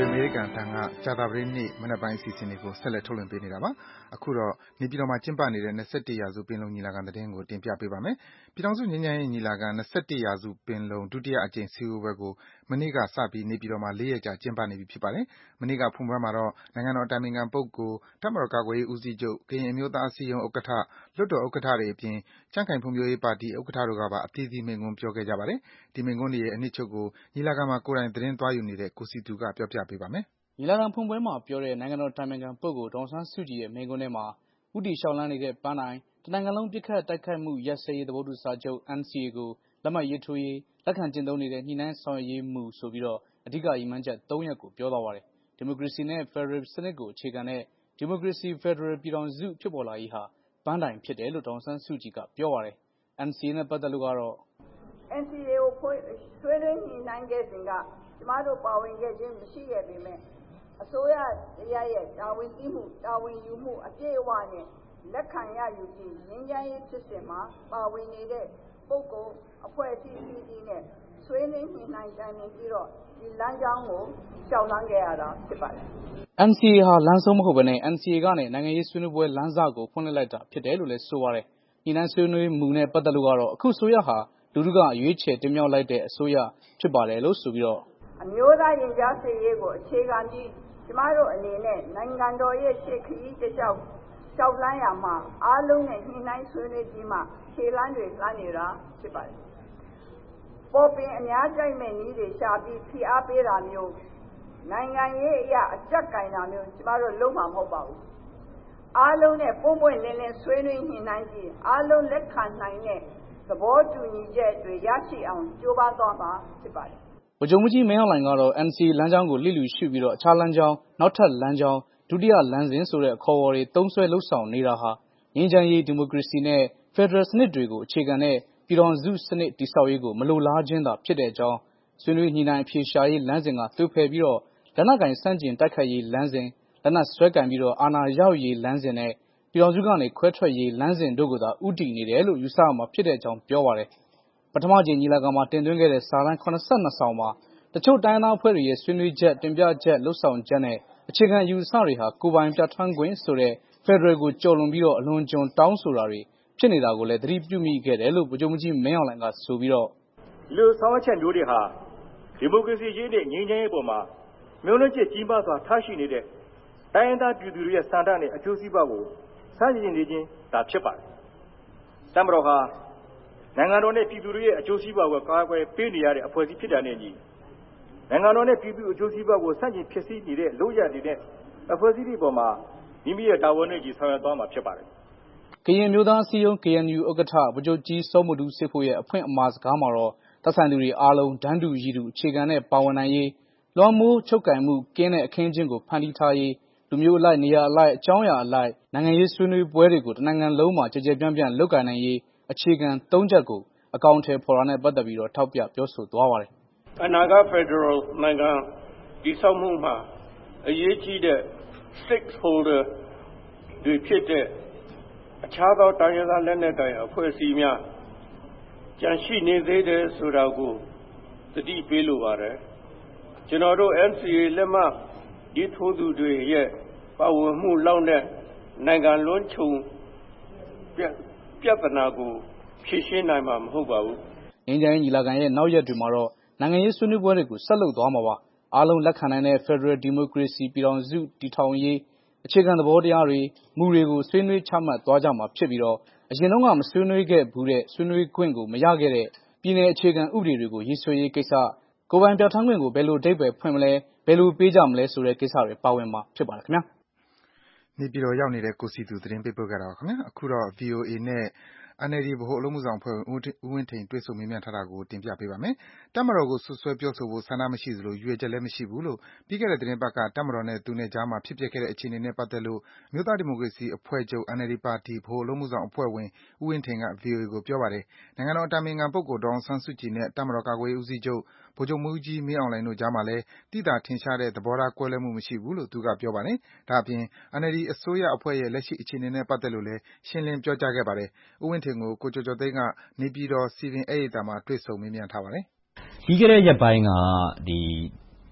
Speaker 2: အမေရိကန်အသံကကြာသပတေးနေ့မနက်ပိုင်းအစီအစဉ်တွေကိုဆက်လက်ထုတ်လွှင့်ပေးနေတာပါ။အခုတော့နေပြည်တော်မှာကျင်းပနေတဲ့၂၁ရာစုပင်လုံညီလာခံသတင်းကိုတင်ပြပေးပါမယ်။ပြည်ထောင်စုငြိမ်းချမ်းရေးညီလာခံ၂၁ရာစုပင်လုံဒုတိယအကြိမ်စည်းဝေးပွဲကိုမနေ့ကစပြီးနေပြည်တော်မှာလေးရက်ကြာကျင်းပနေပြီဖြစ်ပါတယ်။မနေ့ကဖွင့်ပွဲမှာတော့နိုင်ငံတော်အတိုင်ပင်ခံပုဂ္ဂိုလ်၊တပ်မတော်ကာကွယ်ရေးဦးစီးချုပ်၊ကရင်အမျိုးသားအစည်းအရုံးဥက္ကဋ္ဌ၊လွှတ်တော်ဥက္ကဋ္ဌတွေအပြင်ကြံ့ခိုင်ဖွံ့ဖြိုးရေးပါတီဥက္ကဋ္ဌတို့ကပါအသီးသီးမိန့်ခွန်းပြောခဲ့ကြပါတယ်။ဒီမိန့်ခွန်းတွေရဲ့အနှစ်ချုပ်ကိုညီလာခံမှာကိုယ်တိုင်သတင်းသွားယူနေတဲ့ကိုစည်သူကပြောပြပေးပါမယ်
Speaker 8: ။ညီလာခံဖွင့်ပွဲမှာပြောတဲ့နိုင်ငံတော်အတိုင်ပင်ခံပုဂ္ဂိုလ်ဒေါ်အောင်ဆန်းစုကြည်ရဲ့မိန့်ခွန်းထဲမှာဦးတည်လျှောက်လှမ်းနေတဲ့ပန်းတိုင်တနိုင်ငံလုံးပစ်ခတ်တိုက်ခိုက်မှုရပ်စဲရေးသဘောတူစာချုပ် N C A ကိုလက်မှတ်ရေးထိုးရေးလက်ခံကျင့်သုံးနေတဲ့ညှိနှိုင်းဆောင်ရွက်ရေးမူဆိုပြီးတော့အဓိကရည်မှန်းချက်သုံးရပ်ကိုပြောသွားပါတယ်။ဒီမိုကရေစီနဲ့ဖက်ဒရယ်စနစ်ကိုအခြေခံတဲ့ဒီမိုကရေစီဖက်ဒရယ်ပြည်ထောင်စုဖြစ်ပေါ်လာရေးဟာပန်းတိုင်ဖြစ်တယ်လို့ဒေါ်အောင်ဆန်းစုကြည်ကပြောပါတယ်။ N C A နဲ့ပတ်သက်လို့ကတော့
Speaker 4: N C A ကိုဖွင့်ဆွေးနွေးညှိနှိုင်းခဲ့စဉ်ကကျမတို့ပါဝင်ခဲ့ခြင်းမရှိခဲ့ပေမဲ့အစိုးရတရားရဲ့တာဝန်သိမှုတာဝန်ယူမှုအပြည့်အဝနဲ့လက်ခံရယူပြီးငြိမ်းချမ်းရေးဖြစ်စဉ်မှာပါဝင်နေတဲ့ပုဂ္ဂိုလ်အဖွဲ့အစည်းအသီးသီးနဲ့ဆွေးနွေးညှိနှိုင်းတိုင်ပင်ပြီးတော့ဒီလမ်းကြောင်းကိုရှောက်လန်းခဲ့ရတာဖြစ်ပါတယ်
Speaker 8: ။ N C A ဟာလမ်းဆုံးမဟုတ်ဘဲနဲ့ N C A ကနေနိုင်ငံရေးဆွေးနွေးပွဲလမ်းစကိုဖွင့်လှစ်လိုက်တာဖြစ်တယ်လို့လည်းဆိုပါတယ်။ညှိနှိုင်းဆွေးနွေးမှုနဲ့ပတ်သက်လို့ကတော့အခုဆိုရဟာလူထုကရွေးချယ်တင်မြှောက်လိုက်တဲ့အစိုးရဖြစ်ပါတယ်လို့ဆိုပြီးတော့
Speaker 4: အမျိုးသားရင်ကြားစေ့ရေးကိုအခြေခံပြီးကျမတို့အနေနဲ့နိုင်ငံတော်ရဲ့ရှေ့ခရီးတစ်လျှောက်ရှောက်လန်းရမှာအားလုံးနဲ့ညှိနှိုင်းဆွေးနွေးပြီးမှခြေလမ်းတွေလှမ်းနေတာဖြစ်ပါတယ်။ပေါ်ပင်အများကြိုက်မဲ့နည်းတွေရှာပြီးဖိအားပေးတာမျိုးနိုင်ငံရေးအရာအကြက်ကင်တာမျိုးကျမတို့လုံးမှာမဟုတ်ပါဘူး။အားလုံးနဲ့ပုံပွင့်လင်းလင်းဆွေးနွေးညှိနှိုင်းပြီးအားလုံးလက်ခံနိုင်တဲ့သဘောတူညီချက်တွေရရှိအောင်ကြိုးပမ်းသွားမှာဖြစ်ပါတယ်
Speaker 8: ဗိုလ်ချုပ်မှူးကြီးမင်းအောင်လှိုင်ကတော့ N C A လမ်းကြောင်းကိုလစ်လျူရှုပြီးတော့အခြားလမ်းကြောင်းနောက်ထပ်လမ်းကြောင်းဒုတိယလမ်းစဉ်ဆိုတဲ့အခေါ်အဝေါ်တွေသုံးစွဲလှုပ်ဆောင်နေတာဟာငြိမ်းချမ်းရေးဒီမိုကရေစီနဲ့ဖက်ဒရယ်စနစ်တွေကိုအခြေခံတဲ့ပြည်ထောင်စုစနစ်တည်ဆောက်ရေးကိုမလိုလားခြင်းသာဖြစ်တဲ့အကြောင်းဆွေးနွေးညှိနှိုင်းအဖြေရှာရေးလမ်းစဉ်ကသွေဖယ်ပြီးတော့လက်နက်ကင်စန့်ကျင်တိုက်ခိုက်ရေးလမ်းစဉ်လက်နက်ဆွဲကင်ပြီးတော့အာဏာရောက်ရေးလမ်းစဉ်နဲ့ပြည်ထောင်စုကနေခွဲထွက်ရေးလမ်းစဉ်တို့ကိုသာဥတည်နေတယ်လို့ယူဆရမှာဖြစ်တဲ့အကြောင်းပြောပါတယ်။ပထမကြိမ်ညီလာခံမှာတင်သွင်းခဲ့တဲ့စာတမ်း၇၂ဆောင်မှာတချို့တိုင်းသားအဖွဲ့တွေရဲ့ဆွေးနွေးချက်တင်ပြချက်လှုပ်ဆောင်ချက်နဲ့အခြေခံယူဆတွေဟာကိုယ်ပိုင်ပြဋ္ဌာန်းခွင့်ဆိုတဲ့ဖက်ဒရယ်ကိုကျော်လွန်ပြီးတော့အလွန်ကျွံတောင်းဆိုတာတွေဖြစ်နေတာကိုလည်းသတိပြုမိခဲ့တယ်လို့ဗိုလ်ချုပ်မှူးကြီးမင်းအောင်လှိုင်ကဆိုပြီးတော့
Speaker 1: လူဆောင်ချက်မျိုးတွေဟာဒီမိုကရေစီရေးနဲ့ငြိမ်းချမ်းရေးပေါ်မှာမျိုးလုံးချက်ကြီးမားစွာထားရှိနေတဲ့တိုင်းရင်းသားပြည်သူတွေရဲ့စံတနဲ့အကျိုးစီးပွားကိုစတင်နေခြင်းဒါဖြစ်ပါတယ်။တမတော်ဟာနိုင်ငံတော်နဲ့ပြည်သူတွေရဲ့အကျိုးစီးပွားကိုကာကွယ်ပေးနေရတဲ့အဖွဲ့အစည်းဖြစ်တာနဲ့ညီနိုင်ငံတော်နဲ့ပြည်သူအကျိုးစီးပွားကိုစတင်ဖြစ်စီနေတဲ့လို့ရနေတဲ့အဖွဲ့အစည်းတွေပေါ်မှာမိမိရဲ့တာဝန်နဲ့ကြီးဆောင်ရွက်သွားမှာဖြစ်ပါတယ်
Speaker 8: ။ကရင်မျိုးသားအစည်းအရုံး K N U ဥက္ကဋ္ဌဗိုလ်ချုပ်ကြီးစောမတူစစ်ဖို့ရဲ့အဖွင့်အမှာစကားမှာတော့သက်ဆိုင်သူတွေအားလုံးတန်းတူရည်တူအခြေခံတဲ့ပါဝင်နိုင်ရေးလွှမ်းမိုးချုပ်ကင်မှုကင်းတဲ့အခင်းအကျင်းကိုဖန်တီးထားရေးလူမျိုးအလိုက်နေရာအလိုက်အကြောင်းအရာအလိုက်နိုင်ငံရေးဆွေးနွေးပွဲတွေကိုတနိုင်ငံလုံးမှာကြကြပြန့်ပြန့်လုပ်ကိုင်နိုင်ရေးအခြေခံသုံးချက်ကိုအကောင့်ထဲပေါ်တာနဲ့ပတ်သက်ပြီးတော့ထောက်ပြပြောဆိုသွားပါတယ်
Speaker 1: ။အနာဂတ်ဖက်ဒရယ်နိုင်ငံတည်ဆောက်မှုမှာအရေးကြီးတဲ့ stakeholder တွေဖြစ်တဲ့အခြားသောတိုင်းရင်းသားလက်နက်ကိုင်အဖွဲ့အစည်းများကြန့်ရှိနေသေးတယ်ဆိုတာကိုသတိပေးလိုပါတယ်။ကျွန်တော်တို့ N C A လက်မှတ်ရေးထိုးသူတွေရဲ့ပါဝင်မှုလောက်နဲ့နိုင်ငံလွှမ်းခြုံပြဿနာကိုဖြေရှင်းနိုင်မှာမဟုတ်ပါဘူး
Speaker 8: ။ငြိမ်းချမ်းရေးညီလာခံရဲ့နောက်ရက်တွေမှာတော့နိုင်ငံရေးဆွေးနွေးပွဲတွေကိုဆက်လုပ်သွားမှာပါ။အားလုံးလက်ခံနိုင်တဲ့ဖက်ဒရယ်ဒီမိုကရေစီပြည်ထောင်စုတည်ထောင်ရေးအခြေခံသဘောတရားတွေမူတွေကိုဆွေးနွေးချမှတ်သွားကြမှာဖြစ်ပြီးတော့အရင်တုန်းကမဆွေးနွေးခဲ့ဘူးတဲ့ဆွေးနွေးခွင့်ကိုမရခဲ့တဲ့ပြည်내အခြေခံဥပဒေတွေကိုရေးဆွဲရေးကိစ္စကိုယ်ပိုင်ပြဋ္ဌာန်းခွင့်ကိုဘယ်လိုအဓိပ္ပာယ်ဖွင့်မလဲဘယ်လိုပေးကြမလဲဆိုတဲ့ကိစ္စတွေပါဝင်မှာဖြစ်ပါတယ်ခင်ဗျာ
Speaker 2: ။နေပြည်တော်ရောက်နေတဲ့ကိုစည်သူသတင်းပေးပို့ခဲ့တာပါခင်ဗျာ။အခုတော့ V O A နဲ့ N L D ဗဟိုအလုပ်အမှုဆောင်အဖွဲ့ဝင်ဦးဝင်းထိန်တွေ့ဆုံမေးမြန်းထားတာကိုတင်ပြပေးပါမယ်။တပ်မတော်ကိုစွပ်စွဲပြောဆိုဖို့ဆန္ဒမရှိသလိုရည်ရွယ်ချက်လည်းမရှိဘူးလို့ပြီးခဲ့တဲ့သီတင်းပတ်ကတပ်မတော်နဲ့သူနဲ့ကြားမှာဖြစ်ပျက်ခဲ့တဲ့အခြေအနေနဲ့ပတ်သက်လို့အမျိုးသားဒီမိုကရေစီအဖွဲ့ချုပ် N L D ပါတီဗဟိုအလုပ်အမှုဆောင်အဖွဲ့ဝင်ဦးဝင်းထိန်က V O A ကိုပြောပါတယ်။နိုင်ငံတော်အတိုင်ပင်ခံပုဂ္ဂိုလ်ဒေါ်အောင်ဆန်းစုကြည်နဲ့တပ်မတော်ကာကွယ်ရေးဦးစီးချုပ်ဗိုလ်ချုပ်မှူးကြီးမင်းအောင်လှိုင်တို့ကြားမှာလည်းသိသာထင်ရှားတဲ့သဘောထားကွဲလွဲမှုမရှိဘူးလို့သူကပြောပါတယ်။ဒါ့အပြင် N L D အစိုးရအဖွဲ့ရဲ့လက်ရှိအခြေအနေနဲ့ပတ်သက်လို့လည်းရှင်းလင်းပြောကြားခဲ့ပါတယ်။ဦးဝင်းထိန်ကိုကိုကျော်ကျော်သိန်းကနေပြည်တော်စည်ပင်ဧည့်ရိပ်သာမှာတွေ့ဆုံမေးမြန်းထားပါတယ်
Speaker 9: ။ပြီးခဲ့တဲ့ရက်ပိုင်းကဒီ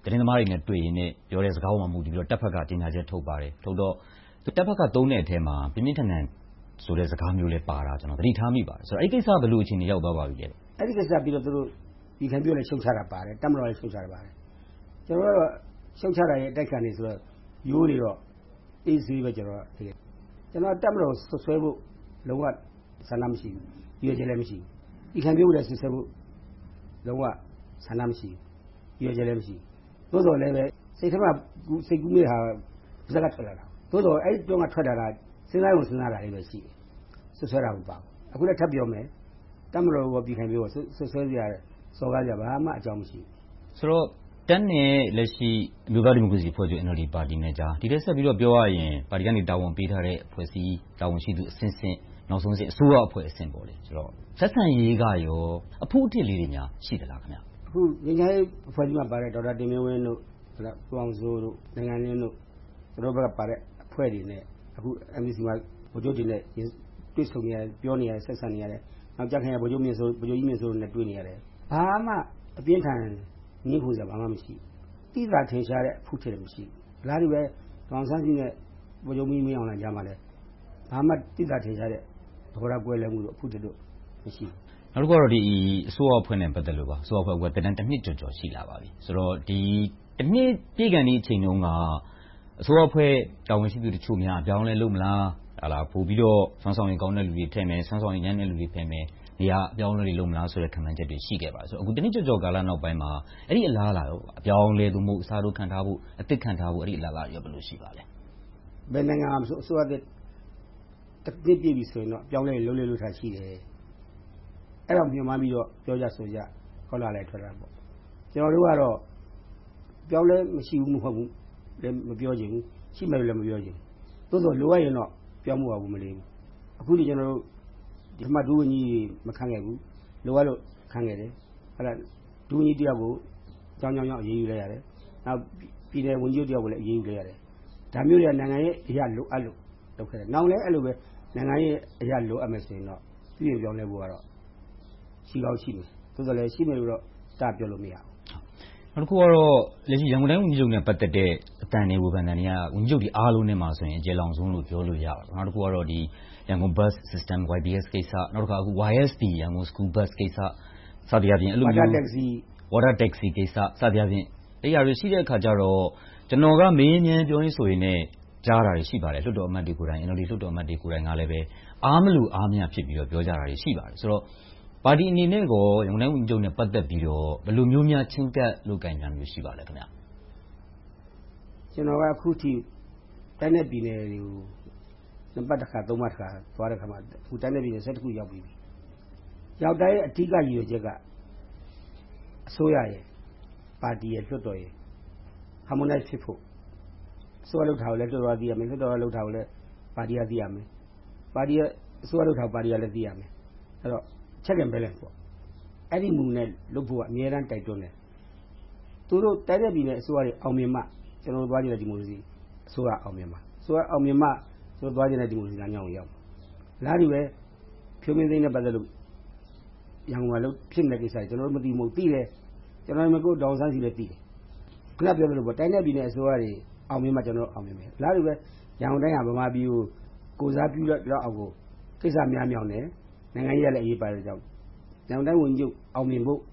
Speaker 9: တင်းသမားတွေနဲ့တွေ့ရင်နဲ့ပြောတဲ့စကားပေါ်မှာမူတည်ပြီးတော့တပ်ဖက်ကတင်ညာချက်ထုတ်ပါတယ်ထုတ်တော့တပ်ဖက်ကသုံးတဲ့အထဲမှာပြင်းပြင်းထန်ထန်ဆိုတဲ့စကားမျိုးလေးပါတာကျွန်တော်သတိထားမိပါတယ်ဆိုတော့အဲ့ဒီကိစ္စဘယ်လိုအခြေအနေရောက်သွားပါပြီလဲ
Speaker 10: အဲ့ဒီကိစ္စပြီးတော့သူတို့ဒီခံပြောလဲရှုတ်ချတာပါတယ်တပ်မတော်လည်းရှုတ်ချတာပါတယ်ကျွန်တော်တို့ရှုတ်ချတာရဲ့အတိုက်ခံနေဆိုတော့ရိုးနေတော့အေးဆေးပဲကျွန်တော်တကယ်ကျွန်တော်တပ်မတော်ဆွဆွဲဖို့လုံးဝဆန္ဒမရှိဘူးရွေးချယ်လည်းမရှိဘူးဒီခံပြောလဲဆွဆွဲဖို့လုံးဝဆန္ဒမရှိဘူးရွေးချယ်လည်းမရှိဘူးသို့တော်လည်းပဲစိတ်ထဲမှာစိတ်ကူးမိဟာပါးစပ်ကထွက်လာတာသို့တော်အဲ့တုန်းကထွက်လာတာစဉ်းစားလို့စဉ်းစားတာလေးပဲရှိတယ်ဆွဆွဲတာမပါဘူးအခုလည်းထပ်ပြောမယ်တပ်မတော်ကပြည်ခံပြောဆွဆွဲကြရတယ်စော်ကားကြဘာမှအကြောင်းမရှိဘူး
Speaker 9: ဆိုတော့တန်းနဲ့လက်ရှိအမျိုးသားဒီမိုကရေစီဖွဲ့ချုပ် N L D ပါတီနဲ့ကြားဒီတက်ဆက်ပြီးတော့ပြောရရင်ပါတီကနေတာဝန်ပေးထားတဲ့အဖွဲ့အစည်းတာဝန်ရှိသူအဆင့်ဆင့်နောက်ဆုံးစစ်အစိုးရအဖွဲ့အဆင့်ပေါ့လေဆိုတော့ဆက်ဆံရေးကရောအဖို့အထစ်လေးတွေများရှိသလားခင်ဗျ
Speaker 10: အခုငင်းငယ်အဖွဲ့ကြီးမှာပါတဲ့ဒေါက်တာတင်မင်းဝင်းတို့ဟလာပူအောင်စိုးတို့နိုင်ငံရင်းတို့တို့ဘက်ကပါတဲ့အဖွဲ့တွေနဲ့အခု M D C မှာဗိုလ်ချုပ်တွေနဲ့တွေ့ဆုံနေရပြောနေရဆက်ဆံနေရတယ်နောက်ကြက်ခင်ရဗိုလ်ချုပ်မြင့်စိုးဗိုလ်ချုပ်ကြီးမြင့်စိုးတို့နဲ့တွေ့နေရတယ်ဘာမှအပြင်းထန်ငင်းခုစရာဘာမှမရှိတိသာထင်ရှားတဲ့အဖို့ထစ်လည်းမရှိဘူးလားဒီပဲတောင်ဆန်းကြီးနဲ့ဗိုလ်ချုပ်မင်းမင်းအောင်လာကြမှာလဲဘာမှတိသာထင်ရှားတဲ့ဘောရကွဲလဲမှုတို့အဖို့ထစ်တို့မရှိ
Speaker 9: ဘူးနောက်တစ်ခုကတော့ဒီအစိုးရအဖွဲ့နဲ့ပတ်သက်လို့ပါအစိုးရအဖွဲ့ကတန်းတစ်နှစ်ကျော်ကျော်ရှိလာပါပြီဆိုတော့ဒီတစ်နှစ်ပြည်ကန်ဒီအချိန်တုန်းကအစိုးရအဖွဲ့တာဝန်ရှိသူတချို့များအပြောင်းလဲလုပ်မလားဟာလားပို့ပြီးတော့ဆွမ်းဆောင်ရင်ကောင်းတဲ့လူတွေထည့်မယ်ဆွမ်းဆောင်ရင်ညံ့တဲ့လူတွေဖယ်မယ်နေရာအပြောင်းလဲတွေလုပ်မလားဆိုတဲ့ခံမှန်းချက်တွေရှိခဲ့ပါဆိုတော့အခုတနည်းကြော်ကြော်ကာလနောက်ပိုင်းမှာအဲ့ဒီအလားအလာရောအပြောင်းလဲသူမှုအစားတို့ခံထားဖို့အသစ်ခံထားဖို့အဲ့ဒီအလားအလာရောဘယ်လိုရှိပါလဲ
Speaker 10: ဘယ်နိုင်ငံမှာအစိုးရတဲ့တစ်နှစ်ပြည့်ပြီဆိုရင်တော့အပြောင်းလဲလုံးလေးလို့ထားရှိတယ်အဲ့တော့မြန်မာပြီးတော့ပြောကြဆိုကြခေါ်လာလဲထွက်တာပေါ့ကျွန်တော်တို့ကတော့ပြောင်းလဲမရှိဘူးမဟုတ်ဘူးလည်းမပြောချင်ဘူးရှိမှလည်းမပြောချင်ဘူးသို့သောလိုရရင်တော့ပြောင်းမှုပါဘူးမလေးဘူးအခုဒီကျွန်တော်တို့ဒီမှာဒူးဝင်ကြီးမခံခဲ့ဘူးလိုရလို့ခံခဲ့တယ်အဲ့ဒါဒူးဝင်ကြီးတယောက်ကိုကြောင်းကြောင်းကြောင်းအေးအေးယူလိုက်ရတယ်နောက်ပြည်နယ်ဝန်ကြီးတယောက်ကိုလည်းအေးအေးယူလိုက်ရတယ်ဒါမျိုးတွေကနိုင်ငံရဲ့အရာလိုအပ်လို့လုပ်ခဲ့တယ်နောက်လည်းအဲ့လိုပဲနိုင်ငံရဲ့အရာလိုအပ်မယ်ဆိုရင်တော့ပြည်ပြောင်းလဲဖို့ကတော့ရှိကောင်းရှိမယ်သို့တော်လည်းရှိမယ်လို့တော့တာပြောလို့မရဘူး
Speaker 9: နောက်တစ်ခုကတော့လက်ရှိရန်ကုန်တိုင်းဝန်ကြီးချုပ်နဲ့ပတ်သက်တဲ့အတန်တွေဝေဖန်တဲ့နေရာဝန်ကြီးချုပ်ဒီအားလုံးနဲ့မှာဆိုရင်အကျယ်လောင်ဆုံးလို့ပြောလို့ရပါတယ်နောက်တစ်ခုကတော့ဒီရန်ကုန် bus system Y B S ကိစ္စနောက်တစ်ခါအခု Y S D ရန်ကုန် school bus ကိစ္စစသည်အပြင်အဲ့လိုမျိုး
Speaker 10: water taxi
Speaker 9: water taxi ကိစ္စစသည်အပြင်အဲ့ဒီအရာတွေရှိတဲ့အခါကျတော့ကျွန်တော်ကမင်းမြန်းပြောရင်းဆိုရင်လည်းကြားတာတွေရှိပါတယ်လွှတ်တော်အမတ်တွေကိုယ်တိုင် N L D လွှတ်တော်အမတ်တွေကိုယ်တိုင်ကလည်းပဲအားမလို့အားမရဖြစ်ပြီးတော့ပြောကြတာတွေရှိပါတယ်ဆိုတော့ပါတီအနေနဲ့ကောရန်ကုန်တိုင်းဝန်ကြီးချုပ်နဲ့ပတ်သက်ပြီးတော့ဘယ်လိုမျိုးများချင်းကပ်လုပ်ကင်ကြမျိုးရှိပါလဲခင်ဗျာ
Speaker 10: ကျွန်တော်ကအခုထိတိုင်းနယ်ပြည်နယ်တွေကိုနှစ်ပတ်တစ်ခါသုံးပတ်တစ်ခါသွားတဲ့ခါမှာအခုတိုင်းနယ်ပြည်နယ်၁၁ခုရောက်ပြီရောက်တိုင်းအဓိကရည်ရွယ်ချက်ကအစိုးရရဲ့ပါတီရဲ့လွှတ်တော်ရဲ့ harmonize ဖြစ်ဖို့အစိုးရလုပ်ထားကိုလည်းလွှတ်တော်ကသိရမယ်လွှတ်တော်ကလုပ်ထားကိုလည်းပါတီကသိရမယ်ပါတီကအစိုးရလုပ်ထားပါတီကလည်းသိရမယ်အဲ့တော့check and balance ပေါ့အဲ့ဒီမူနဲ့လုပ်ဖို့ကအများအားတိုက်တွန်းတယ်သူတို့တိုက်တဲ့ပြည်နယ်အစိုးရတွေအောင်မြင်မှကျွန်တော်တို့သွားကြတဲ့ဒီမိုကရေစီအစိုးရအောင်မြင်မှအစိုးရအောင်မြင်မှကျွန်တော်သွားကြတဲ့ဒီမိုကရေစီလမ်းကြောင်းကိုရောက်လာပြီပဲဖြိုးမင်းသိန်းနဲ့ပတ်သက်လို့ရန်ကုန်မှာလို့ဖြစ်နေတဲ့ကိစ္စကျွန်တော်တို့မသိမို့သိတယ်ကျွန်တော်တို့ကိုဒေါအောင်ဆန်းစီလည်းသိတယ်ခဏပြောလို့ပေါ့တိုက်တဲ့ပြည်နယ်အစိုးရတွေအောင်မြင်မှကျွန်တော်တို့အောင်မြင်မယ်လာပြီပဲရန်ကုန်တိုင်းကဗမာပြည်ကိုကိုစားပြုတော့အောင်ကိုကိစ္စများမြောင်တယ်နိုင်ငံရေးလည်းအရေးပါတဲ့ကြောင့်ညောင်တိုင်းဝန်ကြီးချုပ်အောင်မြင်ဖို့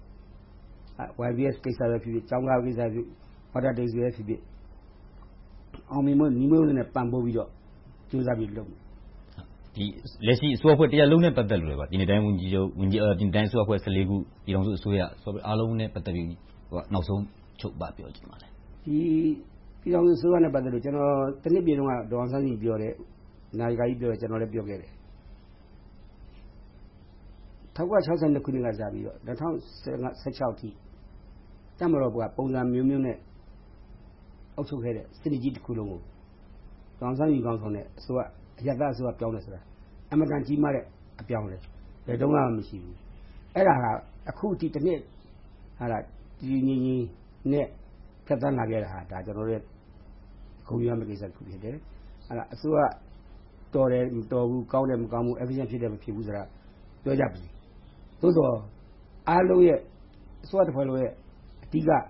Speaker 10: Y B S ကိစ္စပဲဖြစ်ဖြစ်ကျောင်းကားကိစ္စဖြစ်ဝါတာဒေးစီပဲဖြစ်ဖြစ်အောင်မြင်ဖို့ညီမတို့နဲ့ပံ့ပိုးပြီးတော့ကြိုးစားပြီးလုပ်
Speaker 9: ဒီလက်ရှိအစိုးရအဖွဲ့တရားလုံးနဲ့ပတ်သက်လို့လည်းပါဒီနေ့တိုင်းဝန်ကြီးချုပ်ဝန်ကြီးဒီတိုင်းအစိုးရအဖွဲ့၁၄ခုပြည်ထောင်စုအစိုးရဆိုပြီးအားလုံးနဲ့ပတ်သက်ပြီးဟိုနောက်ဆုံးချုပ်ပါပြောချင်ပါလဲ
Speaker 10: ဒီပြည်ထောင်စုအစိုးရနဲ့ပတ်သက်လို့ကျွန်တော်တနည်းပြေတော့ဒေါအောင်ဆန်းစီပြောတယ်နိုင်ကာကြီးပြောတယ်ကျွန်တော်လည်းပြောခဲ့တယ်၁၉၆၂ခုနှစ်ကစပြီးတော့၂၀၁၆ထိတမတော်ကပုံစံမျိုးမျိုးနဲ့အုပ်ချုပ်ခဲ့တဲ့စစ်ကြီးတစ်ခုလုံးကိုတောင်ဆန်းယူကောင်းဆောင်တဲ့အစိုးရအရသာအစိုးရပြောင်းလဲဆိုတာအမကန်ကြီးမားတဲ့အပြောင်းလဲဘယ်တော့မှမရှိဘူးအဲ့ဒါကအခုဒီတစ်နှစ်ဟာလားဒီညီညီနဲ့ဖြတ်သန်းလာခဲ့တာဟာဒါကျွန်တော်တို့ခုံရမယ့်ကိစ္စတစ်ခုဖြစ်တယ်အဲ့ဒါအစိုးရတော်တယ်မတော်ဘူးကောင်းတယ်မကောင်းဘူး efficient ဖြစ်တယ်မဖြစ်ဘူးဆိုတာပြောကြပြီသို့သောအားလုံးရဲ့အစိုးရတစ်ဖွဲ့လုံးရဲ့အဓိက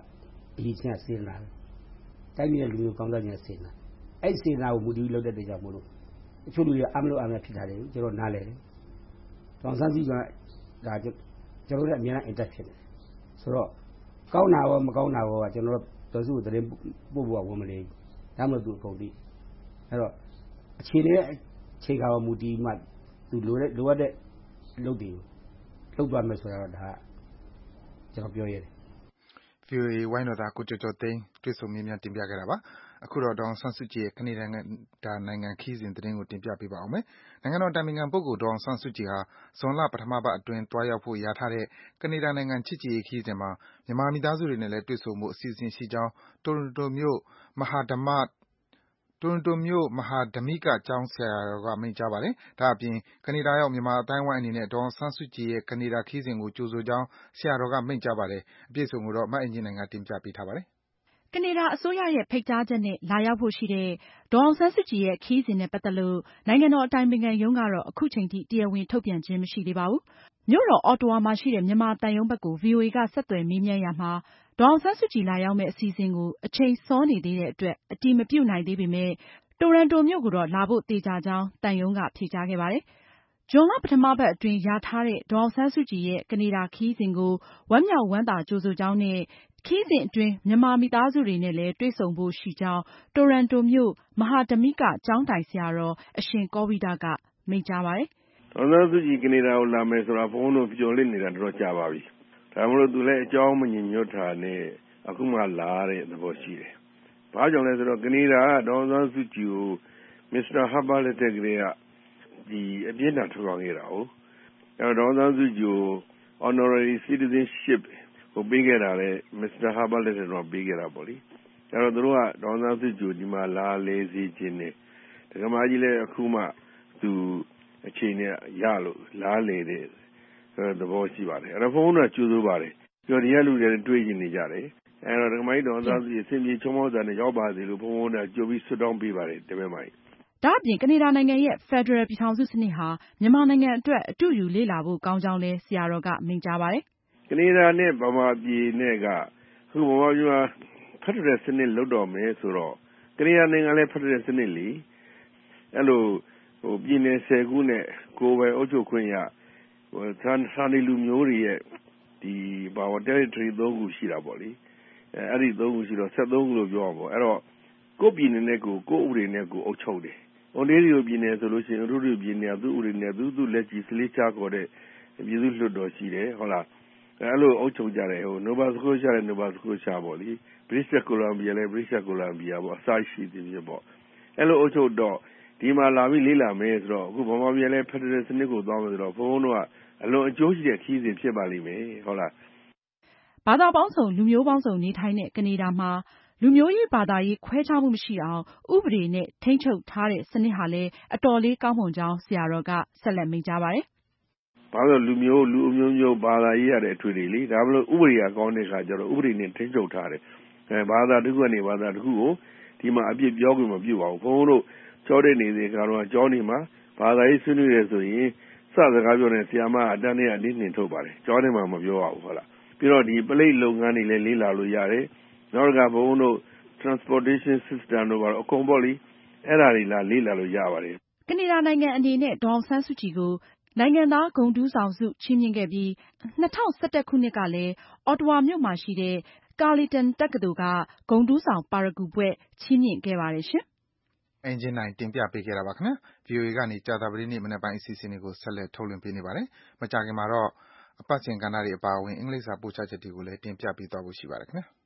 Speaker 10: အရေးချင်းစေနာတိုင်းပြည်လူမျိုးကောင်းစားခြင်းစေနာအဲ့စေနာကိုမူတည်လုပ်တဲ့တေချာမို့လို့အချို့လူတွေအမလို့အမဖြစ်တာတွေကျွန်တော်နားလဲတယ်တောင်ဆန်းစီကဒါကျွန်တော်တို့အများနဲ့ intact ဖြစ်တယ်ဆိုတော့ကောင်းတာရောမကောင်းတာရောကကျွန်တော်တို့တော်စုသတင်းပို့ဖို့ဝင်မလေးဒါမှမဟုတ်သူအကုန်သိအဲ့တော့အခြေအနေအခြေခံမူတည်မှသူလိုတဲ့လိုအပ်တဲ့လုပ်တွေလုပ်သွားမယ်ဆိုတာတော့ဒါကျွန်တော်ပြောရတယ်
Speaker 2: ဗီအိုအေ ဝိုင်းတော်သားကိုကျော်ကျော်သိန်းတွေ့ဆုံမြင်မြန်တင်ပြခဲ့တာပါအခုတော့ဒေါအောင်ဆန်းစုကြည်ရဲ့ကနေဒါနိုင်ငံခီးစဉ်သတင်းကိုတင်ပြပေးပါအောင်မယ်နိုင်ငံတော်တိုင်ပင်ခံပုဂ္ဂိုလ်ဒေါအောင်ဆန်းစုကြည်ဟာဇွန်လပထမပတ်အတွင်းတွားရောက်ဖို့ရာထားတဲ့ကနေဒါနိုင်ငံချစ်ကြည်ရေးခီးစဉ်မှာမြန်မာမိသားစုတွေနဲ့လည်းတွေ့ဆုံဖို့အစီအစဉ်ရှိကြောင်းတိုရွန်တိုမြို့မဟာဓမ္မတိုရွန်တိုမြို့မဟာဓမိကကျောင်းဆရာတော်ကမိန့်ကြားပါတယ်။ဒါ့အပြင်ကနေဒါရောက်မြန်မာအတိုင်းဝိုင်းအနေနဲ့ဒေါအောင်ဆန်းစုကြည်ရဲ့ကနေဒါခီးစဉ်ကိုကြိုဆိုကြောင်းဆရာတော်ကမိန့်ကြားပါတယ်။အပြည့်အစုံကိုတော့မအင်ကြင်းနိုင်ကတင်ပြပေးထားပါတယ်
Speaker 11: ။ကနေဒါအစိုးရရဲ့ဖိတ်ကြားချက်နဲ့လာရောက်ဖို့ရှိတဲ့ဒေါ်အောင်ဆန်းစုကြည်ရဲ့ခီးစဉ်နဲ့ပတ်သက်လို့နိုင်ငံတော်အတိုင်ပင်ခံရုံးကတော့အခုချိန်ထိတရားဝင်ထုတ်ပြန်ခြင်းမရှိသေးပါဘူး။မြို့တော်အော်တဝါမှာရှိတဲ့မြန်မာသံရုံးဘက်ကို ဗွီအိုအေကဆက်သွယ်မေးမြန်းရာမှာဒေါ်အောင်ဆန်းစုကြည်လာရောက်မယ့်အစီအစဉ်ကိုအချိန်စောနေသေးတဲ့အတွက်အတည်မပြုနိုင်သေးပေမဲ့တိုရန်တိုမြို့ကိုတော့လာဖို့သေချာကြောင်းသံရုံးကဖြေကြားခဲ့ပါတယ်။ဇွန်လပထမပတ်အတွင်းရာထားတဲ့ဒေါ်အောင်ဆန်းစုကြည်ရဲ့ကနေဒါခီးစဉ်ကိုဝမ်းမြောက်ဝမ်းသာကြိုဆိုကြောင်းနဲ့ခီးစဉ်အတွင်းမြန်မာမိသားစုတွေနဲ့လည်းတွေ့ဆုံဖို့ရှိကြောင်းတိုရန်တိုမြို့မဟာဓမိကကျောင်းတိုင်ဆရာတော်အရှင်ကောဝိဒကမိန့်ကြားပါတယ်
Speaker 12: ။ဒေါ်အောင်ဆန်းစုကြည်ကနေဒါကိုလာမယ်ဆိုတာဘုန်းတော်ပြောလစ်နေတာတော့ကြာပါပြီ။ဒါမှမဟုတ်သူလည်းအကြောင်းမညင်ညွတ်တာနဲ့အခုမှလာတဲ့သဘောရှိတယ်။ဘာကြောင့်လဲဆိုတော့ကနေဒါကဒေါ်အောင်ဆန်းစုကြည်ကိုမစ္စတာဟပ်ပါလက်ထက်ကလေးကဒီအပြင်းထန်ထောက်ခံခဲ့တာဟုတ်အဲတော့ဒေါ်အောင်ဆန်းစုကြည်ကို honorary citizenship ကိုပေးခဲ့တာလေမစ္စတာဟပ်ပါလက်ထက်တော့ပေးခဲ့တာပေါ့လေအဲတော့သူတို့ကဒေါ်အောင်ဆန်းစုကြည်ဒီမှာလာလေစီခြင်းနဲ့ဒကမာကြီးလည်းအခုမှသူအချိန်နဲ့ရလို့လာလေတဲ့သဘောရှိပါတယ်အဲ့တော့ဘုန်းတော်ကကြိုးစိုးပါတယ်ပြောဒီကလူတွေတွေ့ရင်နေကြတယ်အဲ့တော့ဒကမာကြီးဒေါ်အောင်ဆန်းစုကြည်အစဉ်ပြေချုံမောစာနဲ့ရောက်ပါစေလို့ဘုန်းဘုန်းကကြိုးပြီးဆွတောင်းပေးပါတယ်တပည့်မိုင်း
Speaker 11: ဒါ့အပြင်ကနေဒါနိုင်ငံရဲ့ဖက်ဒရယ်ပြည်ထောင်စုစနစ်ဟာမြန်မာနိုင်ငံအတွက်အတူယူလေ့လာဖို့ကောင်းကြောင်းလဲဆရာတော်ကမိန့်ကြားပါတယ်
Speaker 12: ။ကနေဒါနဲ့ဗမာပြည်နဲ့ကအခုဗမာပြည်မှာဖက်ဒရယ်စနစ်လုပ်တော်မယ်ဆိုတော့ကနေဒါနိုင်ငံလည်းဖက်ဒရယ်စနစ်လीအဲ့လိုဟိုပြည်နယ်ဆယ်ခုနဲ့ကိုယ်ပိုင်အုပ်ချုပ်ခွင့်ရဟိုဆန်ဆန်လူမျိုးတွေရဲ့ဒီဘာဝ territory သုံးခုရှိတာပေါ့လေ။အဲအဲ့ဒီသုံးခုရှိတော့ဆက်သုံးခုလို့ပြောအောင်ပေါ့။အဲ့တော့ကိုယ်ပြည်နယ်နဲ့ကိုကိုယ်ဥပဒေနဲ့ကိုအုပ်ချုပ်တယ်။ဟိုလေးတွေကိုပြည်နယ်ဆိုလို့ရှိရင်ဥရုပြည်နယ်သူ့ဥပဒေနဲ့သူ့သူ့လက်ကြီးစလေးချခေါ်တဲ့ပြည်သူ့လွှတ်တော်ရှိတယ်ဟုတ်လားအဲ့လိုအုပ်ချုပ်ကြတယ်ဟိုနိုဘာစကိုရှာတယ်နိုဘာစကိုရှာပေါ့လေဘရစ်ဆက်ကိုလံဘီယာလည်းဘရစ်ဆက်ကိုလံဘီယာပေါ့အစာရှိသည်ဖြစ်ပေါ့အဲ့လိုအုပ်ချုပ်တော့ဒီမှာလာပြီးလေးလာမယ်ဆိုတော့အခုဗမာပြည်လည်းဖက်ဒရယ်စနစ်ကိုသွားမယ်ဆိုတော့ဘုန်းဘုန်းတို့ကအလွန်အကျိုးရှိတဲ့ခီးစဉ်ဖြစ်ပါလိမ့်မယ်ဟုတ်လား
Speaker 11: ဘာသာပေါင်းစုံလူမျိုးပေါင်းစုံနေထိုင်တဲ့ကနေဒါမှာလူမျိုးရေးဘာသာရေးခွဲခြားမှုမရှိအောင်ဥပဒေနဲ့ထိန်းချုပ်ထားတဲ့စနစ်ဟာလည်းအတော်လေးကောင်းမွန်ကြောင်းဆရာတော်ကဆက်လက်မိန့်ကြားပါတယ်
Speaker 12: ။ဘာလို့လူမျိုးလူအမျိုးမျိုးဘာသာရေးရတဲ့အထွေတွေလေဒါမလို့ဥပဒေကကောင်းတဲ့ခါကျတော့ဥပဒေနဲ့ထိန်းချုပ်ထားတယ်။အဲဘာသာတစ်ခုကနေဘာသာတစ်ခုကိုဒီမှာအပြစ်ပြောခွင့်မပြုပါဘူး။ဘုန်းတို့ကြောတဲ့နေတဲ့ကတော့ကြောနေမှာဘာသာရေးဆွေးနွေးရဆိုရင်စစကားပြောတဲ့ဆရာမအတန်းနဲ့အနည်းနှင်ထုတ်ပါတယ်။ကြောနေမှာမပြောရဘူးဟုတ်လား။ပြီးတော့ဒီပလိတ်လုပ်ငန်းတွေလည်းလေးလာလို့ရတယ်။နောက်ကဘုန်းတို့ transportation system တို့ကတော့အကုန်ပေါ့လေအဲ့ဒါတွေလာလေးလာလို့ရပါတယ်
Speaker 11: ။ကနေဒါနိုင်ငံအနေနဲ့ဒေါ်အောင်ဆန်းစုကြည်ကိုနိုင်ငံသားဂုဏ်ထူးဆောင်ဆုချီးမြှင့်ခဲ့ပြီး၂၀၁၁ခုနှစ်ကလည်းအော်တဝါမြို့မှာရှိတဲ့ကာလီတန်တက္ကသိုလ်ကဂုဏ်ထူးဆောင်ပါရဂူဘွဲ့ချီးမြှင့်ခဲ့ပါတယ်ရှင်
Speaker 2: ။အင်ဂျင်နိုင်တင်ပြပေးခဲ့တာပါခင်ဗျာ။ ဗွီအိုအေကနေကြာသပတေးနေ့မနက်ပိုင်းအစီအစဉ်တွေကိုဆက်လက်ထုတ်လွှင့်ပေးနေပါတယ်။မကြာခင်မှာတော့အပတ်စဉ်ကဏ္ဍတွေအပါအဝင်အင်္ဂလိပ်စာပို့ချချက်တွေကိုလည်းတင်ပြပေးသွားဖို့ရှိပါတယ်ခင်ဗျာ။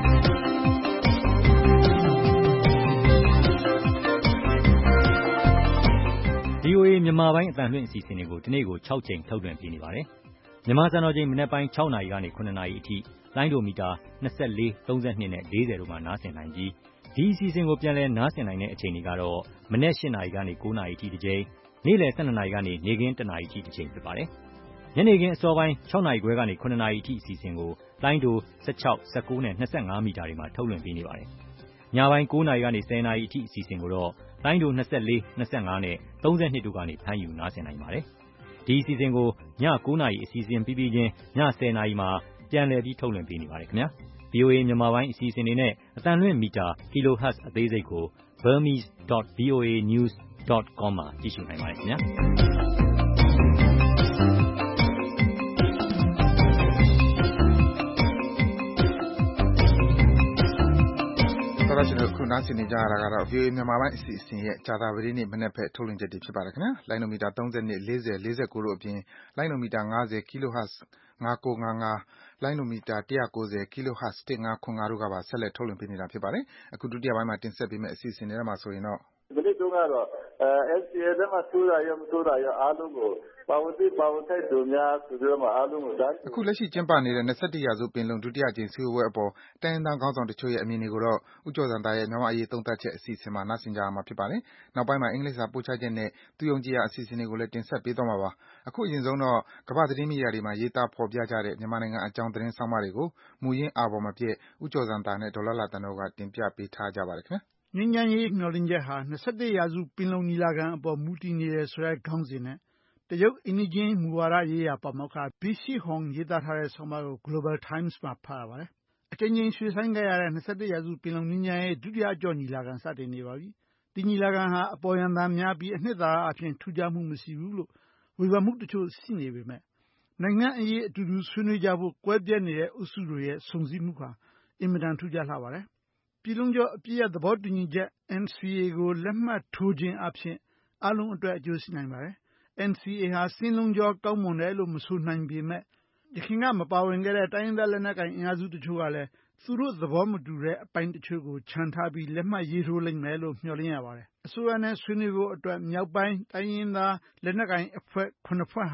Speaker 13: ဗွီအိုအေမြန်မာပိုင်းအသံလွှင့်အစီအစဉ်တွေကိုဒီနေ့ကို၆ကြိမ်ထုတ်လွှင့်ပေးနေပါတယ်။မြန်မာစံတော်ချိန်မနက်ပိုင်း၆နာရီကနေ၇နာရီအထိလိုင်းဒိုမီတာ၂၄၊၃၂နဲ့၄၀တို့မှာနားဆင်နိုင်ပြီးဒီအစီအစဉ်ကိုပြန်လည်နားဆင်နိုင်တဲ့အချိန်တွေကတော့မနက်၈နာရီကနေ၉နာရီအထိတစ်ကြိမ်နေ့လယ်၁၂နာရီကနေနေ့ခင်း၁နာရီအထိတစ်ကြိမ်ဖြစ်ပါတယ်။ညနေခင်းအစောပိုင်း၆နာရီခွဲကနေ၇နာရီအထိအစီအစဉ်ကိုလိုင်းဒို၁၆၊၁၉နဲ့၂၅မီတာတွေမှာထုတ်လွှင့်ပေးနေပါတယ်။ညပိုင်း၉နာရီကနေ၁၀နာရီအထိအစီအစဉ်ကိုတော့လိုင်းဒို၂၄၊၂၅နဲ့၃၂တို့ကနေဖမ်းယူနားဆင်နိုင်ပါတယ်။ဒီအစီအစဉ်ကိုည၉နာရီအစီအစဉ်ပြီးပြီးချင်းည၁၀နာရီမှာပြန်လည်ပြီးထုတ်လွှင့်ပေးနေပါတယ်ခင်ဗျာ။ဗွီအိုအေ မြန်မာပိုင်းအစီအစဉ်တွေနဲ့အသံလွှင့်မီတာ kilohertz အသေးစိတ်ကို burmese dot voa news dot com မှာကြည့်ရှုနိုင်ပါတယ်ခင်ဗျာ
Speaker 2: တော်ကျွန်တော်ခုနားဆင်နေကြရတာကတော့ ဗွီအိုအေ မြန်မာပိုင်းအစီအစဉ်ရဲ့ကြာသပတေးနေ့မနက်ဖက်ထုတ်လွှင့်ချက်တွေဖြစ်ပါတယ်ခင်ဗျာလိုင်းနိုမီတာသုံး၂ ၄၀ ၄၉တို့အပြင်လိုင်းနိုမီတာ၅၀ kilohertz ၅၉၅၅လိုင်းနိုမီတာ၁၉၀ kilohertz ၁၅၇၅တို့ကပါဆက်လက်ထုတ်လွှင့်ပေးနေတာဖြစ်ပါတယ်အခုဒုတိယပိုင်းမှာတင်ဆက်ပေးမယ့်အစီအစဉ်တွေထဲမှာဆိုရင်တော့
Speaker 14: ဒီနေ့တုန်းကတော့အဲ S C A ထဲမှာစိုးတာရောမစိုးတာရောအားလုံးကိုပါဝင်သိပါဝင်ထိုက်သူများဆိုပြီးတော့မှအားလုံးကိုဒါ
Speaker 2: အခုလက်ရှိကျင်းပနေတဲ့၂၁ရာစုပင်လုံဒုတိယအကြိမ်စည်းဝေးပွဲအပေါ်တိုင်းရင်းသားခေါင်းဆောင်တချို့ရဲ့အမြင်တွေကိုတော့ဦးကျော်ဇံသာရဲ့မြန်မာအရေးသုံးသပ်ချက်အစီအစဉ်မှာနားဆင်ကြရမှာဖြစ်ပါတယ်နောက်ပိုင်းမှာအင်္ဂလိပ်စာပို့ချချက်နဲ့သူယုံကြည်ရာအစီအစဉ်တွေကိုလည်းတင်ဆက်ပေးသွားမှာပါအခုအရင်ဆုံးတော့ကမ္ဘာသတင်းမီဒီယာတွေမှာရေးသားဖော်ပြကြတဲ့မြန်မာနိုင်ငံအကြောင်းသတင်းဆောင်းပါးတွေကိုမူရင်းအာဘော်မပြည့်ဦးကျော်ဇံသာနဲ့ဒေါ်လာလာတန်တို့ကတင်ပြပေးထားကြပါတယ်ခင်ဗျာ
Speaker 5: ငြိမ်းချမ်းရေးမျှော်လင့်ချက်ဟာ၂၁ရာစုပင်လုံညီလာခံအပေါ်မူတည်နေတယ်ဆိုတဲ့ခေါင်းစဉ်နဲ့တရုတ်အိမ်နီးချင်းမူဝါဒရေးရာပါမောက္ခ Bi-Shi Hong ရေးသားထားတဲ့ဆောင်းပါးကို Global Times မှာဖတ်ရပါတယ်။အကြိမ်ကြိမ်ရွှေ့ဆိုင်းခဲ့ရတဲ့၂၁ရာစုပင်လုံငြိမ်းချမ်းရေးဒုတိယအကျော့ညီလာခံစတင်နေပါပြီ။ဒီညီလာခံဟာအပေါ်ယံသံများပြီးအနှစ်သာရအဖြစ်ထူးခြားမှုမရှိဘူးလို့ဝေဖန်မှုတချို့ရှိနေပေမဲ့နိုင်ငံအရေးအတူတူဆွေးနွေးကြဖို့ကွဲပြဲနေတဲ့အုပ်စုတွေရဲ့စုံစည်းမှုဟာအင်မတန်ထူးခြားလှပါတယ်။ပြည်လုံးကျော်အပြည့်အသဘောတူညီချက် N C A ကိုလက်မှတ်ထိုးခြင်းအပြင်အားလုံးအတွက်အကျိုးရှိနိုင်ပါတယ်။ N C A ဟာစင်းလုံးကျော်ကောင်းမွန်တယ်လို့မဆိုနိုင်ပေမဲ့ယခင်ကမပါဝင်ခဲ့တဲ့တိုင်းရင်းသားလက်နက်ကိုင်အင်အားစုတချို့ကလည်းသူတို့သဘောမတူတဲ့အပိုင်းတချို့ကိုခြံထားပြီးလက်မှတ်ရေးထိုးလိမ့်မယ်လို့မျှော်လင့်ရပါတယ်။အစိုးရနဲ့ဆွေးနွေးဖို့အတွက်မြောက်ပိုင်းတိုင်းရင်းသားလက်နက်ကိုင်အဖွဲ့ခုနှစ်ဖွဲ့ဟာ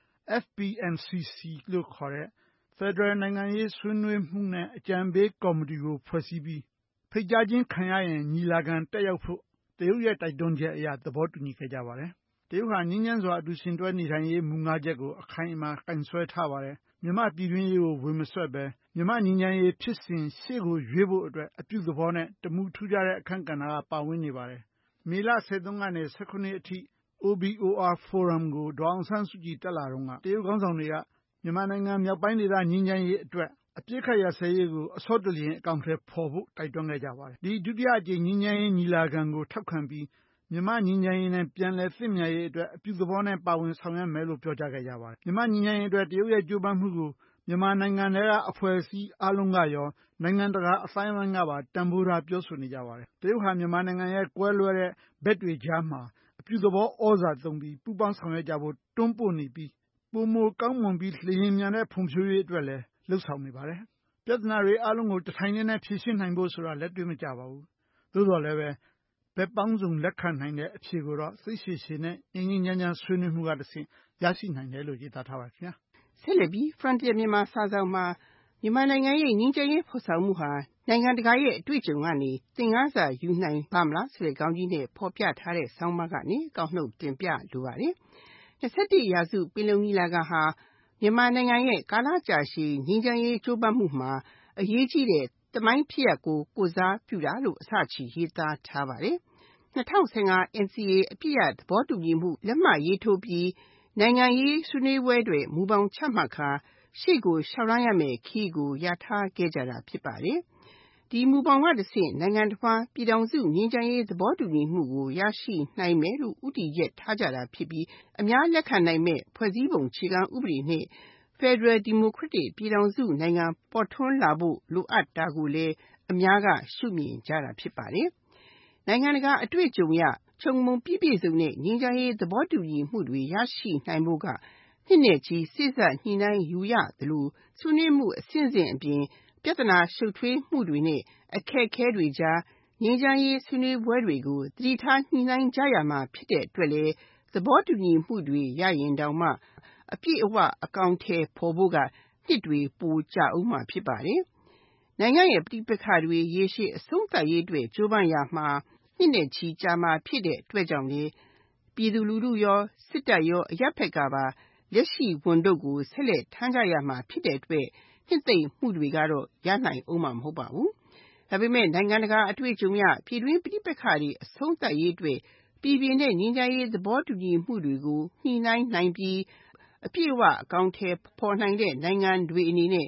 Speaker 5: F P N C C လို့ခေါ်တဲ့ဖက်ဒရယ်နိုင်ငံရေးဆွေးနွေးမှုနဲ့အကြံပေးကော်မတီကိုဖွဲ့စည်းပြီးဖိတ်ကြားခြင်းခံရရင်ညီလာခံတက်ရောက်ဖို့တရုတ်ရဲ့တိုက်တွန်းချက်အရသဘောတူညီခဲ့ကြပါတယ်။တရုတ်ဟာငြိမ်းချမ်းစွာအတူရှင်တွဲနေထိုင်ရေးမူငါးချက်ကိုအခိုင်အမာကင်ဆွဲထားပါတယ်။မြန်မာပြည်တွင်းရေးကိုဝင်မဆွတ်ပဲမြန်မာငြိမ်းချမ်းရေးဖြစ်စဉ်ရှေ့ကိုရွေ့ဖို့အတွက်အပြုသဘောနဲ့တမူထူးခြားတဲ့အခန်းကဏ္ဍကပါဝင်နေပါတယ်။မေလ၁၃ကနေ၁၇အထိ O B O R Forum ကိုဒေါ်အောင်ဆန်းစုကြည်တက်လာတော့ကတရုတ်ခေါင်းဆောင်တွေကမြန်မာနိုင်ငံမြောက်ပိုင်းဒေသငြိမ်းချမ်းရေးအတွက်အပြစ်ခတ်ရစဲရေးကိုအစောတလျင်အကောင့်ထဲပေါ်ဖို့တိုက်တွန်းခဲ့ကြပါတယ်။ဒီဒုတိယအကြိမ်ငြိမ်းချမ်းရေးညီလာခံကိုထောက်ခံပြီးမြန်မာငြိမ်းချမ်းရေးနဲ့ပြန်လည်သင့်မြတ်ရေးအတွက်အပြုသဘောနဲ့ပါဝင်ဆောင်ရွက်မယ်လို့ပြောကြားခဲ့ကြပါတယ်။မြန်မာငြိမ်းချမ်းရေးအတွက်တရုတ်ရဲ့ကြိုးပမ်းမှုကိုမြန်မာနိုင်ငံထဲကအဖွဲ့အစည်းအားလုံးကရောနိုင်ငံတကာအတိုင်းအဝိုင်းကပါတန်ဖိုးထားပြောဆိုနေကြပါတယ်။တရုတ်ဟာမြန်မာနိုင်ငံရဲ့ကွဲလွဲတဲ့ဘက်တွေကြားမှာအပြုသဘောဩဇာသုံးပြီးပူးပေါင်းဆောင်ရွက်ကြဖို့တွန်းပို့နေပြီးပိုမိုကောင်းမွန်ပြီးလျင်မြန်တဲ့ဖွံ့ဖြိုးရေးအတွက်လည်းလှုပ်ဆောင်နေပါတယ်။ပြဿနာတွေအားလုံးကိုတထိုင်တည်းနဲ့ဖြေရှင်းနိုင်ဖို့ဆိုတာလက်တွေ့မကျပါဘူး။သို့တော်လည်းပဲဘက်ပေါင်းစုံလက်ခံနိုင်တဲ့အဖြေကိုတော့စိတ်ရှည်ရှည်နဲ့ငြိမ်းငြိမ်းချမ်းချမ်းဆွေးနွေးမှုကတဆင့်ရရှိနိုင်တယ်လို့ရေးသားထားပါတယ်ခင်ဗျာ
Speaker 15: ။ဆက်လက်ပြီး Frontier မြန်မာစာစောင်မှာမြန်မာနိုင်ငံရဲ့ငြိမ်းချမ်းရေးဖော်ဆောင်မှုဟာနိုင်ငံတကာရဲ့အတွေ့အကြုံကနေသင်ခန်းစာယူနိုင်ပါမလားဆိုတဲ့ခေါင်းကြီးနဲ့ဖော်ပြထားတဲ့ဆောင်းပါးကနေကောက်နှုတ်တင်ပြလိုပါတယ်။၂၁ရာစုပင်လုံညီလာခံဟာမြန်မာနိုင်ငံရဲ့ကာလကြာရှည်ငြိမ်းချမ်းရေးကြိုးပမ်းမှုမှာအရေးကြီးတဲ့သမိုင်းဖြစ်ရပ်ကိုကိုယ်စားပြုတာလို့အစချီရေးသားထားပါတယ်။၂၀၁၅ N C A အပြည့်အသဘောတူညီမှုလက်မှတ်ရေးထိုးပြီးနိုင်ငံရေးဆွေးနွေးပွဲတွေမူပေါင်းချမှတ်ခါရှေ့ကိုရှောက်လန်းရမယ့်ခီးကိုရထားခဲ့ကြတာဖြစ်ပါတယ်။ဒီမူပေါင်းကတဆင့်နိုင်ငံတစ်ပါးပြည်ထောင်စုငြိမ်းချမ်းရေးသဘောတူညီမှုကိုရရှိနိုင်မယ်လို့ဦးတည်ချက်ထားကြတာဖြစ်ပြီးအများလက်ခံနိုင်မဲ့ဖွဲ့စည်းပုံအခြေခံဥပဒေနဲ့ဖက်ဒရယ်ဒီမိုကရက်တစ်ပြည်ထောင်စုနိုင်ငံပေါ်ထွန်းလာဖို့လိုအပ်တာကိုလည်းအများကရှုမြင်ကြတာဖြစ်ပါတယ်။နိုင်ငံတကာအတွေ့အကြုံအရခြုံငုံပြည့်ပြည့်စုံတဲ့ငြိမ်းချမ်းရေးသဘောတူညီမှုတွေရရှိနိုင်ဖို့ကနှစ်နဲ့ချီစေ့စပ်ညှိနှိုင်းယူရသလိုဆွေးနွေးမှုအဆင့်ဆင့်အပြင်ပြဿနာရှုပ်ထွေးမှုတွေနဲ့အခက်အခဲတွေကြားငြိမ်းချမ်းရေးဆွေးနွေးပွဲတွေကိုသတိထားညှိနှိုင်းကြရမှာဖြစ်တဲ့အတွက်လည်းသဘောတူညီမှုတွေရရင်တောင်မှအပြည့်အဝအကောင်အထည်ဖော်ဖို့ကနှစ်တွေပိုကြာဦးမှာဖြစ်ပါတယ်။နိုင်ငံရဲ့ပဋိပက္ခတွေရေရှည်အဆုံးသတ်ရေးအတွက်ကြိုးပမ်းရမှာနှစ်နဲ့ချီကြာမှာဖြစ်တဲ့အတွက်ကြောင့်လေပြည်သူလူထုရောစစ်တပ်ရောအရပ်ဖက်ကပါလက်ရှိဝန်တို့ကိုဆက်လက်ထမ်းကြရမှာဖြစ်တဲ့အတွက်နှစ်သိမ့်မှုတွေကတော့ရနိုင်အောင်မှာမဟုတ်ပါဘူး။ဒါပေမဲ့နိုင်ငံတကာအတွေ့အကြုံရပြည်တွင်းပဋိပက္ခတွေအဆုံးသတ်ရေးအတွက်ပြည်ပြင်းတဲ့ငြိမ်းချမ်းရေးသဘောတူညီမှုတွေကိုညှိနှိုင်းနိုင်ပြီးအပြည့်အဝအကောင်အထည်ဖော်နိုင်တဲ့နိုင်ငံတွေအနေနဲ့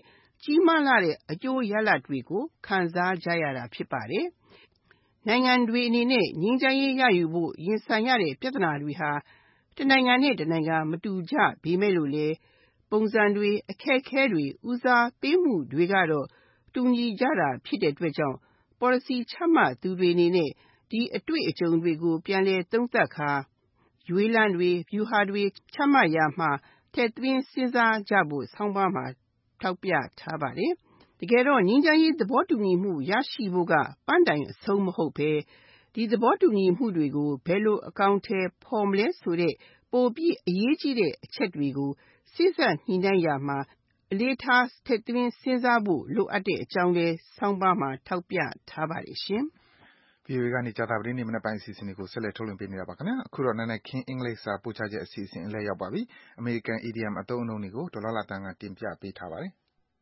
Speaker 15: ကြီးမားလာတဲ့အကျိုးရလဒ်တွေကိုခံစားကြရတာဖြစ်ပါတယ်။နိုင်ငံတွေအနေနဲ့ငြိမ်းချမ်းရေးရယူဖို့ရင်ဆိုင်ရတဲ့ပြဿနာတွေဟာတနိုင်ငံနဲ့တနိုင်ငံမတူကြပေမဲ့လို့လေပုံစံတွေအခက်အခဲတွေဦးစားပေးမှုတွေကတော့တူညီကြတာဖြစ်တဲ့အတွက်ကြောင့် policy ချမှတ်သူတွေအနေနဲ့ဒီအတွေ့အကြုံတွေကိုပြန်လည်သုံးသပ်ခါရွေးလန်းတွေဗျူဟာတွေချမှတ်ရမှာထည့်သွင်းစဉ်းစားကြဖို့ဆောင်းပါးမှာထောက်ပြထားပါတယ်။တကယ်တော့ငြိမ်းချမ်းရေးသဘောတူညီမှုရရှိဖို့ကပန်းတိုင်အဆုံးမဟုတ်ပဲဒီသဘောတူညီမှုတွေကိုဘယ်လိုအကောင်အထည်ဖော်မလဲဆိုတဲ့ပိုပြီးအရေးကြီးတဲ့အချက်တွေကိုစိစက်ညှိနှိုင်းရမှာအလေးထားထည့်သွင်းစဉ်းစားဖို့လိုအပ်တဲ့အကြောင်းလေးဆောင်းပါးမှာထောက်ပြထားပါတယ်ရှင်။
Speaker 2: ဗွီအိုအေ ကနေကြာသပတေးနေ့မနက်ပိုင်းအစီအစဉ်တွေကိုဆက်လက်ထုတ်လွှင့်ပေးနေတာပါခင်ဗျာအခုတော့နန်းနက်ခင်းအင်္ဂလိပ်စာပို့ချချက်အစီအစဉ်အလဲရောက်ပါပြီအမေရိကန် idiom အသုံးအနှုန်းတွေကိုဒေါ်လာလာတန်းကတင်ပြပေးထားပါတယ်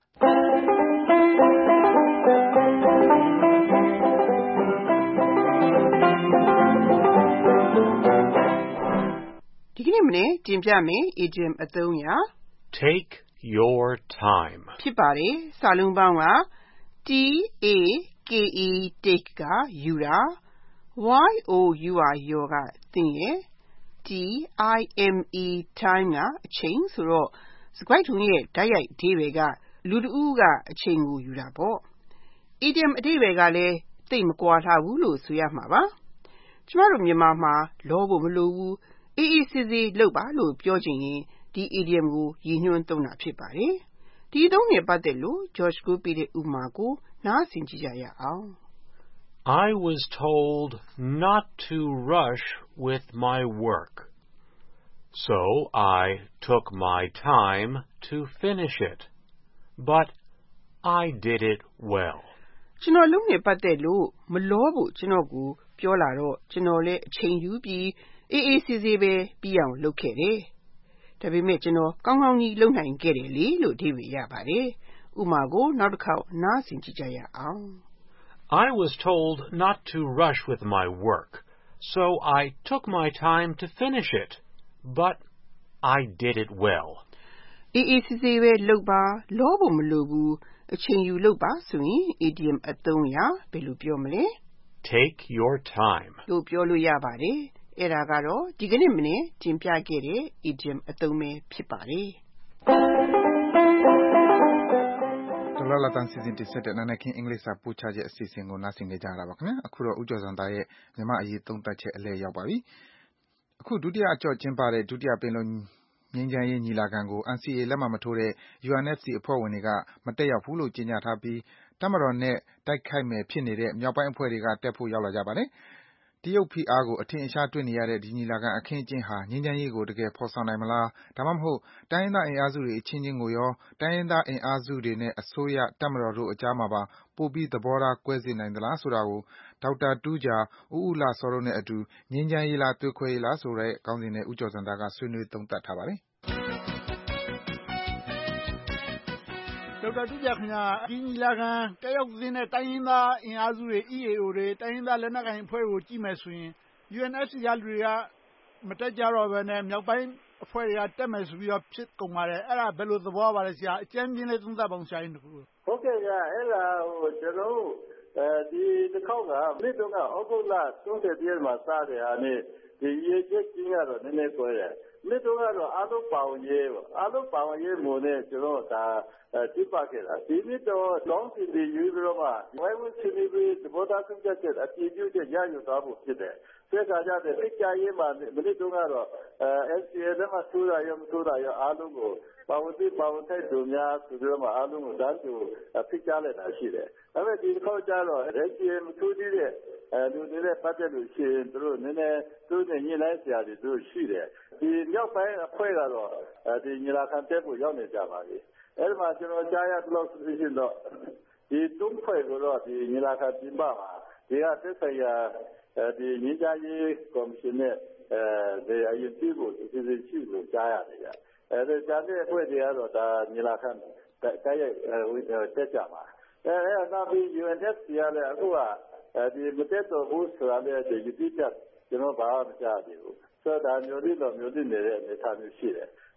Speaker 15: ဒီကနေ့မနေ့တင်ပြမယ် idiom အသုံးအရာ
Speaker 16: Take your time
Speaker 15: ဖြစ်ပါတယ်စာလုံးပေါင်းက T A K E take ကယူတာ Y O U R ယောကသင်ရဲ့ T I M E time ကအချိန်ဆိုတော့စကားထုံးရဲ့တိုက်ရိုက်အဓိပ္ပာယ်ကလူတဦးကအချိန်ကိုယူတာပေါ့ idiom အဓိပ္ပာယ်ကလည်းသိပ်မကွာလှဘူးလို့ဆိုရမှာပါကျမတို့မြန်မာမှာလောဖို့မလိုဘူးအေးအေးဆေးဆေးလုပ်ပါလို့ပြောချင်ရင်ဒီ idiom ကိုရည်ညွှန်းသုံးတာဖြစ်ပါတယ်ဒီအသုံးနဲ့ပတ်သက်လို့ George ကိုပေးတဲ့ဥပမာကိုနားဆင်ကြည့်ကြရအောင်
Speaker 16: I was told not to rush with my work, so I took my time to finish it, but I did it well.
Speaker 15: ကျွန်တော်လုံးနဲ့ပတ်သက်လို့မလောဖို့ကျွန်တော်ကိုပြောလာတော့ကျွန်တော်လည်းအချိန်ယူပြီးအေးအေးဆေးဆေးပဲပြီးအောင်လုပ်ခဲ့တယ်။ဒါပေမဲ့ကျွန်တော်ကောင်းကောင်းကြီးလုပ်နိုင်ခဲ့တယ်လေလို့အဓိပ္ပာယ်ရပါတယ်။ဥပမာကိုနောက်တစ်ခေါက်နားဆင်ကြည့်ကြရအောင်
Speaker 16: I was told not to rush with my work, so I took my time to finish it, but I did it well.
Speaker 15: အေးအေးဆေးဆေးပဲလုပ်ပါလောဖို့မလိုဘူးအချိန်ယူလုပ်ပါဆိုရင် idiom အသုံးအရာဘယ်လိုပြောမလဲ
Speaker 16: Take your time
Speaker 15: လို့ပြောလို့ရပါတယ်အဲ့ဒါကတော့ဒီကနေ့မနေ့တင်ပြခဲ့တဲ့ idiom အသုံးပဲဖြစ်ပါတယ်
Speaker 2: ဒေါ်လာလာတန်းစီစဉ်တင်ဆက်တဲ့နန်းနက်ခင်းအင်္ဂလိပ်စာပို့ချချက်အစီအစဉ်ကိုနားဆင်ကြကြရတာပါခင်ဗျာအခုတော့ဦးကျော်စံသားရဲ့မြန်မာအရေးသုံးသပ်ချက်အလဲရောက်ပါပြီအခုဒုတိယအကြော့ကျင်းပတဲ့ဒုတိယပင်လုံငြိမ်းချမ်းရေးညီလာခံကို N C A လက်မှတ်မထိုးတဲ့ U N F C အဖွဲ့ဝင်တွေကမတက်ရောက်ဘူးလို့ကြေညာထားပြီးတပ်မတော်နဲ့တိုက်ခိုက်မယ်ဖြစ်နေတဲ့မြောက်ပိုင်းအဖွဲ့တွေကတက်ဖို့ရောက်လာကြပါတယ်။တရုတ်ဖိအားကိုအထင်အရှားတွေ့နေရတဲ့ဒီညီလာခံအခင်းအကျင်းဟာငြိမ်းချမ်းရေးကိုတကယ်ဖော်ဆောင်နိုင်မလားဒါမှမဟုတ်တိုင်းရင်းသားအင်အားစုတွေအချင်းချင်းကိုရောတိုင်းရင်းသားအင်အားစုတွေနဲ့အစိုးရတပ်မတော်တို့အကြားမှာပါပိုပြီးသဘောထားကွဲစေနိုင်သလားဆိုတာကိုဒေါက်တာတူးဂျာဦးဦးလှစောတို့နဲ့အတူငြိမ်းချမ်းရေးလားသွေးခွဲရေးလားဆိုတဲ့ခေါင်းစဉ်နဲ့ဦးကျော်စံသားကဆွေးနွေးသုံးသပ်ထားပါတယ်
Speaker 5: ဒေါက်တာတူးဂျာခင်ဗျာဒီညီလာခံတက်ရောက်သင်းတဲ့တိုင်းရင်းသားအင်အားစုတွေ E A O တွေတိုင်းရင်းသားလက်နက်ကိုင်အဖွဲ့ကိုကြည့်မယ်ဆိုရင် U N F C ကလူတွေကမတက်ကြတော့ဘဲနဲ့မြောက်ပိုင်းအဖွဲ့တွေကတက်မယ်ဆိုပြီးတော့ဖြစ်ကုန်ပါတယ်အဲ့ဒါဘယ်လိုသဘောပါလဲဆရာအကျဉ်းချင်းလေးသုံးသပ်ပါအောင်ဆရာကြီးတခု
Speaker 14: ဟုတ်ကဲ့ကအဲ့ဒါဟိုကျွန်တော်အဲဒီတစ်ခေါက်ကမိတော့ကဩဂုတ်လသုံးဆယ်ရက်မှာစတဲ့ဟာနဲ့ဒီရေချက်ကြီးကတော့နည်းနည်းကွဲတယ်မိတော့ကတော့အားလုံးပါဝင်ရေးပေါ့အားလုံးပါဝင်ရေးမို့နဲ့ကျွန်တော်ဒါကြည့်ပါခဲ့တာဒီနေ့တော့လောင်းစီဒီယူပြီးတော့မှဝိုင်းဝန်းစီဒီပြီးသဘောထားဆုံးဖြတ်ချက်အပြည့်ပြုချက်ရယူသွားဖို့ဖြစ်တယ်ဆက်ကြကြတဲ့အိတ်ကြရေးမှာမိနစ်တုန်းကတော့အဲ S C A ထဲမှာစိုးတာရောမစိုးတာရောအားလုံးကိုပါဝင်ပြီးပါဝင်တဲ့သူများဆိုပြီးတော့မှအားလုံးကိုဓာတ်ကိုဖိတ်ကြားလိုက်တာရှိတယ်။ဒါပေမဲ့ဒီတစ်ခေါက်ကျတော့ S C A မထိုးသေးတဲ့အဲလူတွေနဲ့ပတ်သက်လို့ရှိရင်သူတို့နည်းနည်းသူတို့ညှိနှိုင်းစရာတွေသူတို့ရှိတယ်။ဒီမြောက်ပိုင်းအဖွဲ့ကတော့ဒီညီလာခံတက်ဖို့ရောက်နေကြပါပြီ။အဲဒီမှာကျွန်တော်ကြားရသလောက်ဆိုရင်တော့ဒီတုံးဖွဲ့ကိုတော့ဒီညီလာခံပြင်ပမှာဒီကသက်ဆိုင်ရာဒီညီကြရေးကော်မရှင်နဲ့အဲဒီအရင်ပြည်ကိုစီစဉ်ရှိလို့ကြားရတယ်ဗျ။အဲဒီကြားတဲ့အဖွဲ့တွေကတော့ဒါညီလာခံတိုက်ရိုက်တက်ကြပါအဲအဲနောက်ပြီး U N F C ကလည်းအခုကဒီမတက်တော့ဘူးဆိုတာလည်းဒီတိကျကျွန်တော်ဘာမှမကြားသေးဘူးဆိုတော့ဒါမျိုးလေးတော့မျိုးလေးနေတဲ့အနေအထားမျိုးရှိတယ်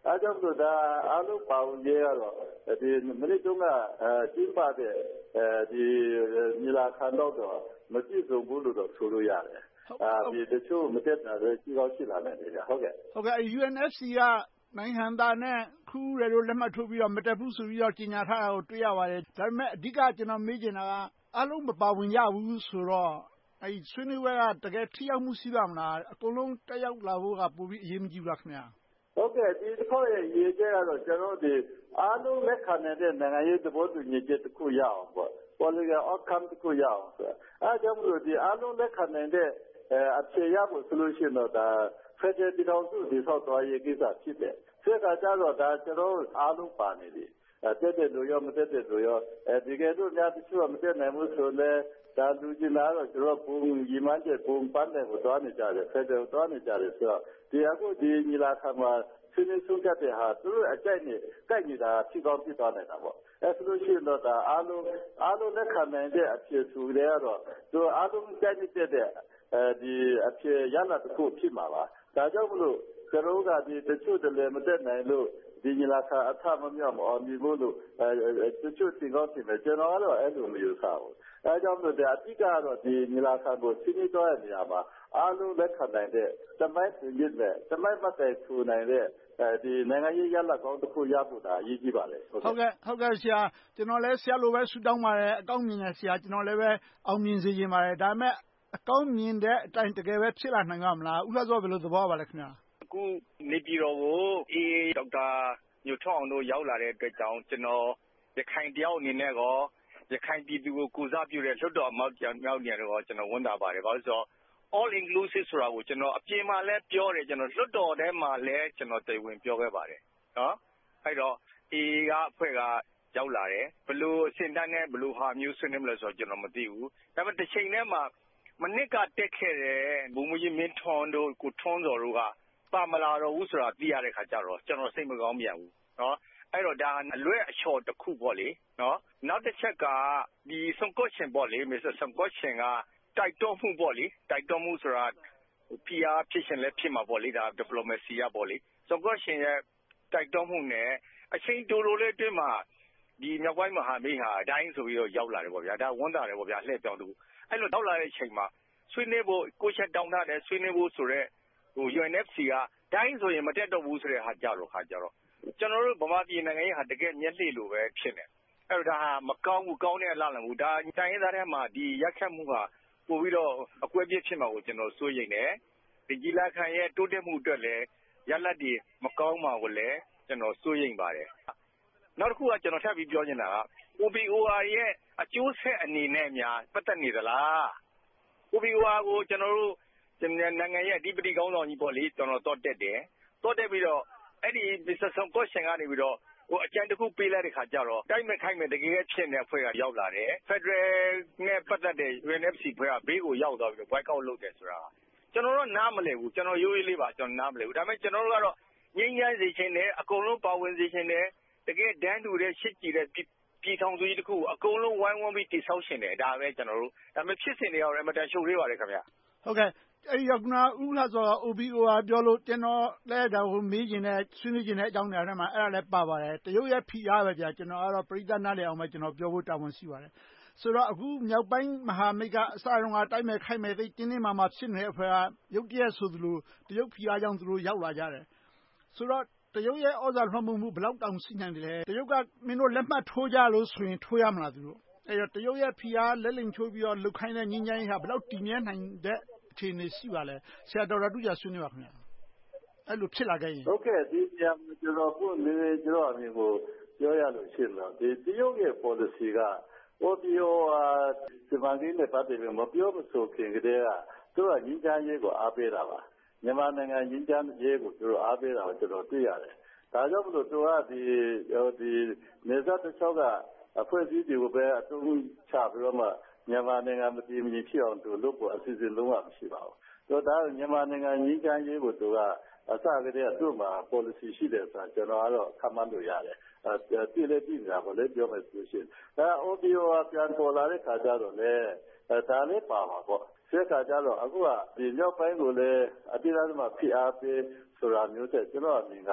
Speaker 14: အဲကြောင့်မို့ဒါအားလုံးပါဝင်ကြရတော့ဒီမနစ်တုန်းကကျင်းပတဲ့ဒီညီလာခံတော့မပြည့်စုံဘူးလို့တော့ဆိုလို့ရတယ်။ဒီတချို့မတက်တာလည်းရှိကောင်းရှိလာနိုင်တယ်ဗျာဟုတ်ကဲ့
Speaker 5: ဟုတ်ကဲ့ ယူအန်အက်ဖ်စီ ကနိုင်ငံသားနဲ့ခူးရတို့လက်မှတ်ထိုးပြီးတော့မတက်ဘူးဆိုပြီးတော့ကြေညာထားတာကိုတွေ့ရပါတယ်ဒါပေမဲ့အဓိကကျွန်တော်မေးချင်တာကအားလုံးမပါဝင်ကြဘူးဆိုတော့အဲဒီဆွေးနွေးပွဲကတကယ်ထိရောက်မှုရှိပါမလားအကုန်လုံးတက်ရောက်လာဖို့ကပိုပြီးအရေးမကြီးဘူးလားခင်ဗျာ
Speaker 14: ဟုတ်ကဲ့ဒီတစ်ခေါက်ရဲ့ရည်ကျဲကတော့ကျွန်တော်တို့အားလုံးလက်ခံတဲ့နိုင်ငံရေးသဘောတူညီချက်တစ်ခုရအောင်ပေါ့ political outcome တစ်ခုရအောင်ဆိုအဲကြောင့်မလို့ဒီအားလုံးလက်ခံတဲ့အဖြေရဖို့ဆိုလို့ရှိရင်တော့ဒါ Federal ပြည်ထောင်စုဒီဆောက်သွားရေးကိစ္စဖြစ်တယ်ဆက်ကကြတော့ဒါကျွန်တော်အားလုံးပါနေပြီတက်တဲ့လူရောမတက်တဲ့လူရောဒီကဲတော့များတချို့မတက်နိုင်ဘူးဆိုလဲဒါလူကြီးလာတော့ကျွန်တော်ပုံရီမန်းတဲ့ပုံပန်းတဲ့ကိုသွားနေကြတယ်ဖက်တယ်သွားနေကြတယ်ဆိုတော့ဒီအခုဒီညီလာခံမှာဆင်းရဲဆုံးဖြတ်တဲ့ဟာသူတို့အကြိုက်နဲ့ကြိုက်နေတာဖြစ်ကောင်းဖြစ်သွားနေတာပေါ့အဲဆိုလို့ရှိရင်တော့ဒါအားလုံးအားလုံးလက်ခံနိုင်တဲ့အဖြစ်ဆိုကြရတော့သူအားလုံးကြိုက်တဲ့အဲဒီအဖြစ်ရလာတစ်ခုဖြစ်မှာပါဒါကြောင့်မလို့ကျွန်တော်ကဒီတချို့တည်းမတက်နိုင်လို့ဒီညီလာခံအထမမြောက်မအောင်မြင်လို့တချို့တင်ကောင်းတင်တယ်ကျွန်တော်ကတော့အဲ့လိုမယူဆဘူးအဲကြောင့်မို့ဒီအတိကတော့ဒီညီလာခံကိုစီးပြီးတော့ရနေရမှာအားလုံးလက်ခံနိုင်တဲ့သမိုင်းရစ်နဲ့သမိုင်းပတ်သက်ထူနိုင်တဲ့ဒီနိုင်ငံရေးရလဒ်ကောင်းတစ်ခုရဖို့ဒါအရေးကြီးပါလေ
Speaker 5: ဟုတ်ကဲ့ဟုတ်ကဲ့ဆရာကျွန်တော်လည်းဆရာလိုပဲဆူတောင်းပါတယ်အကောင်းမြင်တဲ့ဆရာကျွန်တော်လည်းပဲအောင်မြင်စေချင်ပါတယ်ဒါပေမဲ့အကောင်းမြင်တဲ့အတိုင်းတကယ်ပဲဖြစ်လာနိုင်မှာမလားဥပဒေဘယ်လိုသဘောပါလဲခင်ဗျာ
Speaker 17: အခုနေပြည်တော်ကိုအေးဒေါက်တာညိုထွန်းအောင်တို့ရောက်လာတဲ့အတွက်ကြောင့်ကျွန်တော်ရခိုင်တယောက်အနေနဲ့ကောရခိုင်ပြည်သူကိုကိုစားပြုတဲ့လွှတ်တော်အမတ်ကြောင်မြောက်နေတော့ကျွန်တော်ဝန်တာပါတယ်ဘာလို့ဆိုတော့ all inclusive ဆိုတာကိုကျွန်တော်အပြင်မှာလည်းပြောတယ်ကျွန်တော်လွှတ်တော်ထဲမှာလည်းကျွန်တော်တရားဝင်ပြောခဲ့ပါတယ်နော်အဲ့တော့အေးကအဖွဲ့ကရောက်လာတယ်ဘလို့အစင်တန်းနဲ့ဘလို့ဟာမျိုးဆွေးနွေးမလဲဆိုတော့ကျွန်တော်မသိဘူးဒါပေမဲ့တစ်ချိန်တည်းမှာမနစ်ကတက်ခဲ့တဲ့ဘုံမကြီးမင်းထွန်းတို့ကိုထွန်းစော်တို့ကပါမလာတော့ဘူးဆိုတာသိရတဲ့ခါကျတော့ကျွန်တော်စိတ်မကောင်းပြန်ဘူးနော်အဲ့တော့ဒါအလွဲအချော်တစ်ခုပေါ့လေနော်နောက်တစ်ချက်ကဒီဆွန်ကော့ရှင်ပေါ့လေမစ္စတာဆွန်ကော့ရှင်ကတိုက်တွန်းမှုပေါ့လေတိုက်တွန်းမှုဆိုတာ ပီ အာർ ဖြစ်ရှင်လည်းဖြစ်မှာပေါ့လေဒါ diplomacy ရပေါ့လေဆွန်ကော့ရှင်ရဲ့တိုက်တွန်းမှုနဲ့အချိန်တိုတိုလေးအတွင်းမှာဒီမြောက်ပိုင်းမဟာမိတ်ဟာအတိုင်းဆိုပြီးတော့ရောက်လာတယ်ပေါ့ဗျာဒါဝန်တာတယ်ပေါ့ဗျာလှည့်ပြောင်းသူအဲ့လိုရောက်လာတဲ့အချိန်မှာဆွေးနွေးဖို့ကိုချက်တောင်းထားတယ်ဆွေးနွေးဖို့ဆိုတော့ဟို ယူအန် အက်ဖ် စီ ကတိုင်းဆိုရင်မတက်တော့ဘူးဆိုတဲ့ဟာကြတော့ခါကြတော့ကျွန်တော်တို့ဗမာပြည်နိုင်ငံရေးဟာတကယ်မျက်လှည့်လိုပဲဖြစ်နေအဲ့တော့ဒါဟာမကောင်းဘူးကောင်းတဲ့အလားလမ်းဘူးဒါတိုင်းရင်းသားထဲမှာဒီရက်ခတ်မှုဟာပို့ပြီးတော့အကွဲပြစ်ဖြစ်မှာကိုကျွန်တော်စိုးရိမ်တယ်ဒီကြီးလာခံရဲ့တိုးတက်မှုအတွက်လည်းရလဒ်တွေမကောင်းမှာကိုလည်းကျွန်တော်စိုးရိမ်ပါတယ်နောက်တစ်ခုကကျွန်တော်ထပ်ပြီးပြောချင်တာက အို ပီ အို အာร์ ရဲ့အကျိုးဆက်အနေနဲ့များပတ်သက်နေသလား အို ပီ အို အာร์ ကိုကျွန်တော်တို့နိုင်ငံရဲ့အဓိပတိကောင်းဆောင်ကြီးပေါ့လေကျွန်တော်တော့တက်တယ်တော့တက်ပြီးတော့အဲ့ဒီ မစ္စတာ ဆွန်ကော့ရှင်ကနေပြီးတော့ဟိုအကြံတစ်ခုပေးလိုက်တဲ့ခါကျတော့တိုက်မဲ့ခိုက်မဲ့တကယ်ဖြစ်နေတဲ့အဖွဲ့ကရောက်လာတယ်ဖက်ဒရယ်နဲ့ပတ်သက်တဲ့ ယူအန် အက်ဖ် စီ ဖွဲ့ကဘေးကိုရောက်သွားပြီးတော့ boycott လုပ်တယ်ဆိုတာကျွန်တော်တို့နားမလည်ဘူးကျွန်တော်ရိုးရိုးလေးပါကျွန်တော်နားမလည်ဘူးဒါပေမဲ့ကျွန်တော်တို့ကတော့ငြိမ်းချမ်းစေချင်တယ်အကုန်လုံးပါဝင်စေချင်တယ်တကယ်ဒန်းတူတဲ့ရှစ်ကြည်တဲ့ပြည်ထောင်စုကြီးတစ်ခုအကုန်လုံးဝိုင်းဝန်းပြီးတည်ဆောက်ရှင်တယ်ဒါပဲကျွန်တော်တို့ဒါပေမဲ့ဖြစ်စဉ်တွေရောအမတန်ရှုပ်သေးပါတယ်ခင်ဗျ
Speaker 5: ဟုတ်ကဲ့အဲ့ဒီကနာဥလာဆို အို ပီ အို အာร์ ပြောလို့ကျွန်တော်လည်းဒါကိုမေးချင်တဲ့ဆွေးနွေးချင်တဲ့အကြောင်းတွေထဲမှာအဲ့ဒါလည်းပါပါတယ်တရုတ်ရဲ့ဖိအားပဲဗျာကျွန်တော်ကတော့ပရိသတ်နားလည်အောင်ပဲကျွန်တော်ပြောဖို့တာဝန်ရှိပါတယ်ဆိုတော့အခုမြောက်ပိုင်းမဟာမိတ်ကအစတုန်းကတိုက်မဲ့ခိုက်မဲ့သိတင်းတင်းမာမာဖြစ်နေတဲ့အဖွဲ့ကရုတ်တရက်ဆိုသလိုတရုတ်ဖိအားကြောင့်သူတို့ရောက်လာကြတယ်ဆိုတော့တရုတ်ရဲ့ဩဇာလွှမ်းမိုးမှုဘယ်လောက်တောင်ရှိနိုင်တယ်လဲတရုတ်ကမင်းတို့လက်မှတ်ထိုးကြလို့ဆိုရင်ထိုးရမလားသူတို့အဲ့တော့တရုတ်ရဲ့ဖိအားလက်လိမ်ချိုးပြီးတော့လုခိုင်းတဲ့ငင်းချိုင်းဟာဘယ်လောက်တည်မြဲနိုင်တဲ့အခြေအနေရှိပါလဲဆရာဒေါက်တာတူးကြဆွေးနွေးပါခင်ဗျာအဲ့လိုဖြစ်လာခဲ့ရင်
Speaker 14: ဟုတ်ကဲ့ဒီပြန်ကျွန်တော်ကိုနေကျွန်တော်အမြင်ကိုပြောရလို့ရှိရင်တော့ဒီတရုတ်ရဲ့ policy က အို ပီ အို အာร์ ဒီမန်ကြီးနဲ့ပတ်သက်ပြီးမပြောမဆိုခင်ကတည်းကသူကငင်းချမ်းရေးကိုအားပေးတာပါမြန်မာနိုင်ငံငင်းချမ်းရေးကိုသူတို့အားပေးတာကိုကျွန်တော်တွေ့ရတယ်ဒါကြောင့်မလို့သူကဒီဒီနေဇတ်တစ်ချောက်ကအဖွဲ့အစည်းတွေကိုပဲအတူချပြီးတော့မှမြန်မာနိုင်ငံမတည်မငြိမ်ဖြစ်အောင်သူလုပ်ဖို့အစီအစဉ်လုံးဝမရှိပါဘူး။ဆိုတော့မြန်မာနိုင်ငံငြိမ်းချမ်းရေးကိုသူကအစကတည်းကသူ့မှာ policy ရှိတယ်ဆိုတာကျွန်တော်ကတော့ခန့်မှန်းလို့ရတယ်။အဲတည်လည်းတည်နေတာပေါ့လေပြောမယ်ဆိုလို့ရှိရင်။ဒါ အို ပီ အို အာร์ ပြန်ပေါ်လာတဲ့ခါကျတော့လေဒါလည်းပါမှာပေါ့။ဆက်ခါကျတော့အခုကဒီမြောက်ပိုင်းကိုလည်းအတိအကျမှဖိအားပေးဆိုတာမျိုးတဲ့ကျွန်တော်အမြင်ကတော့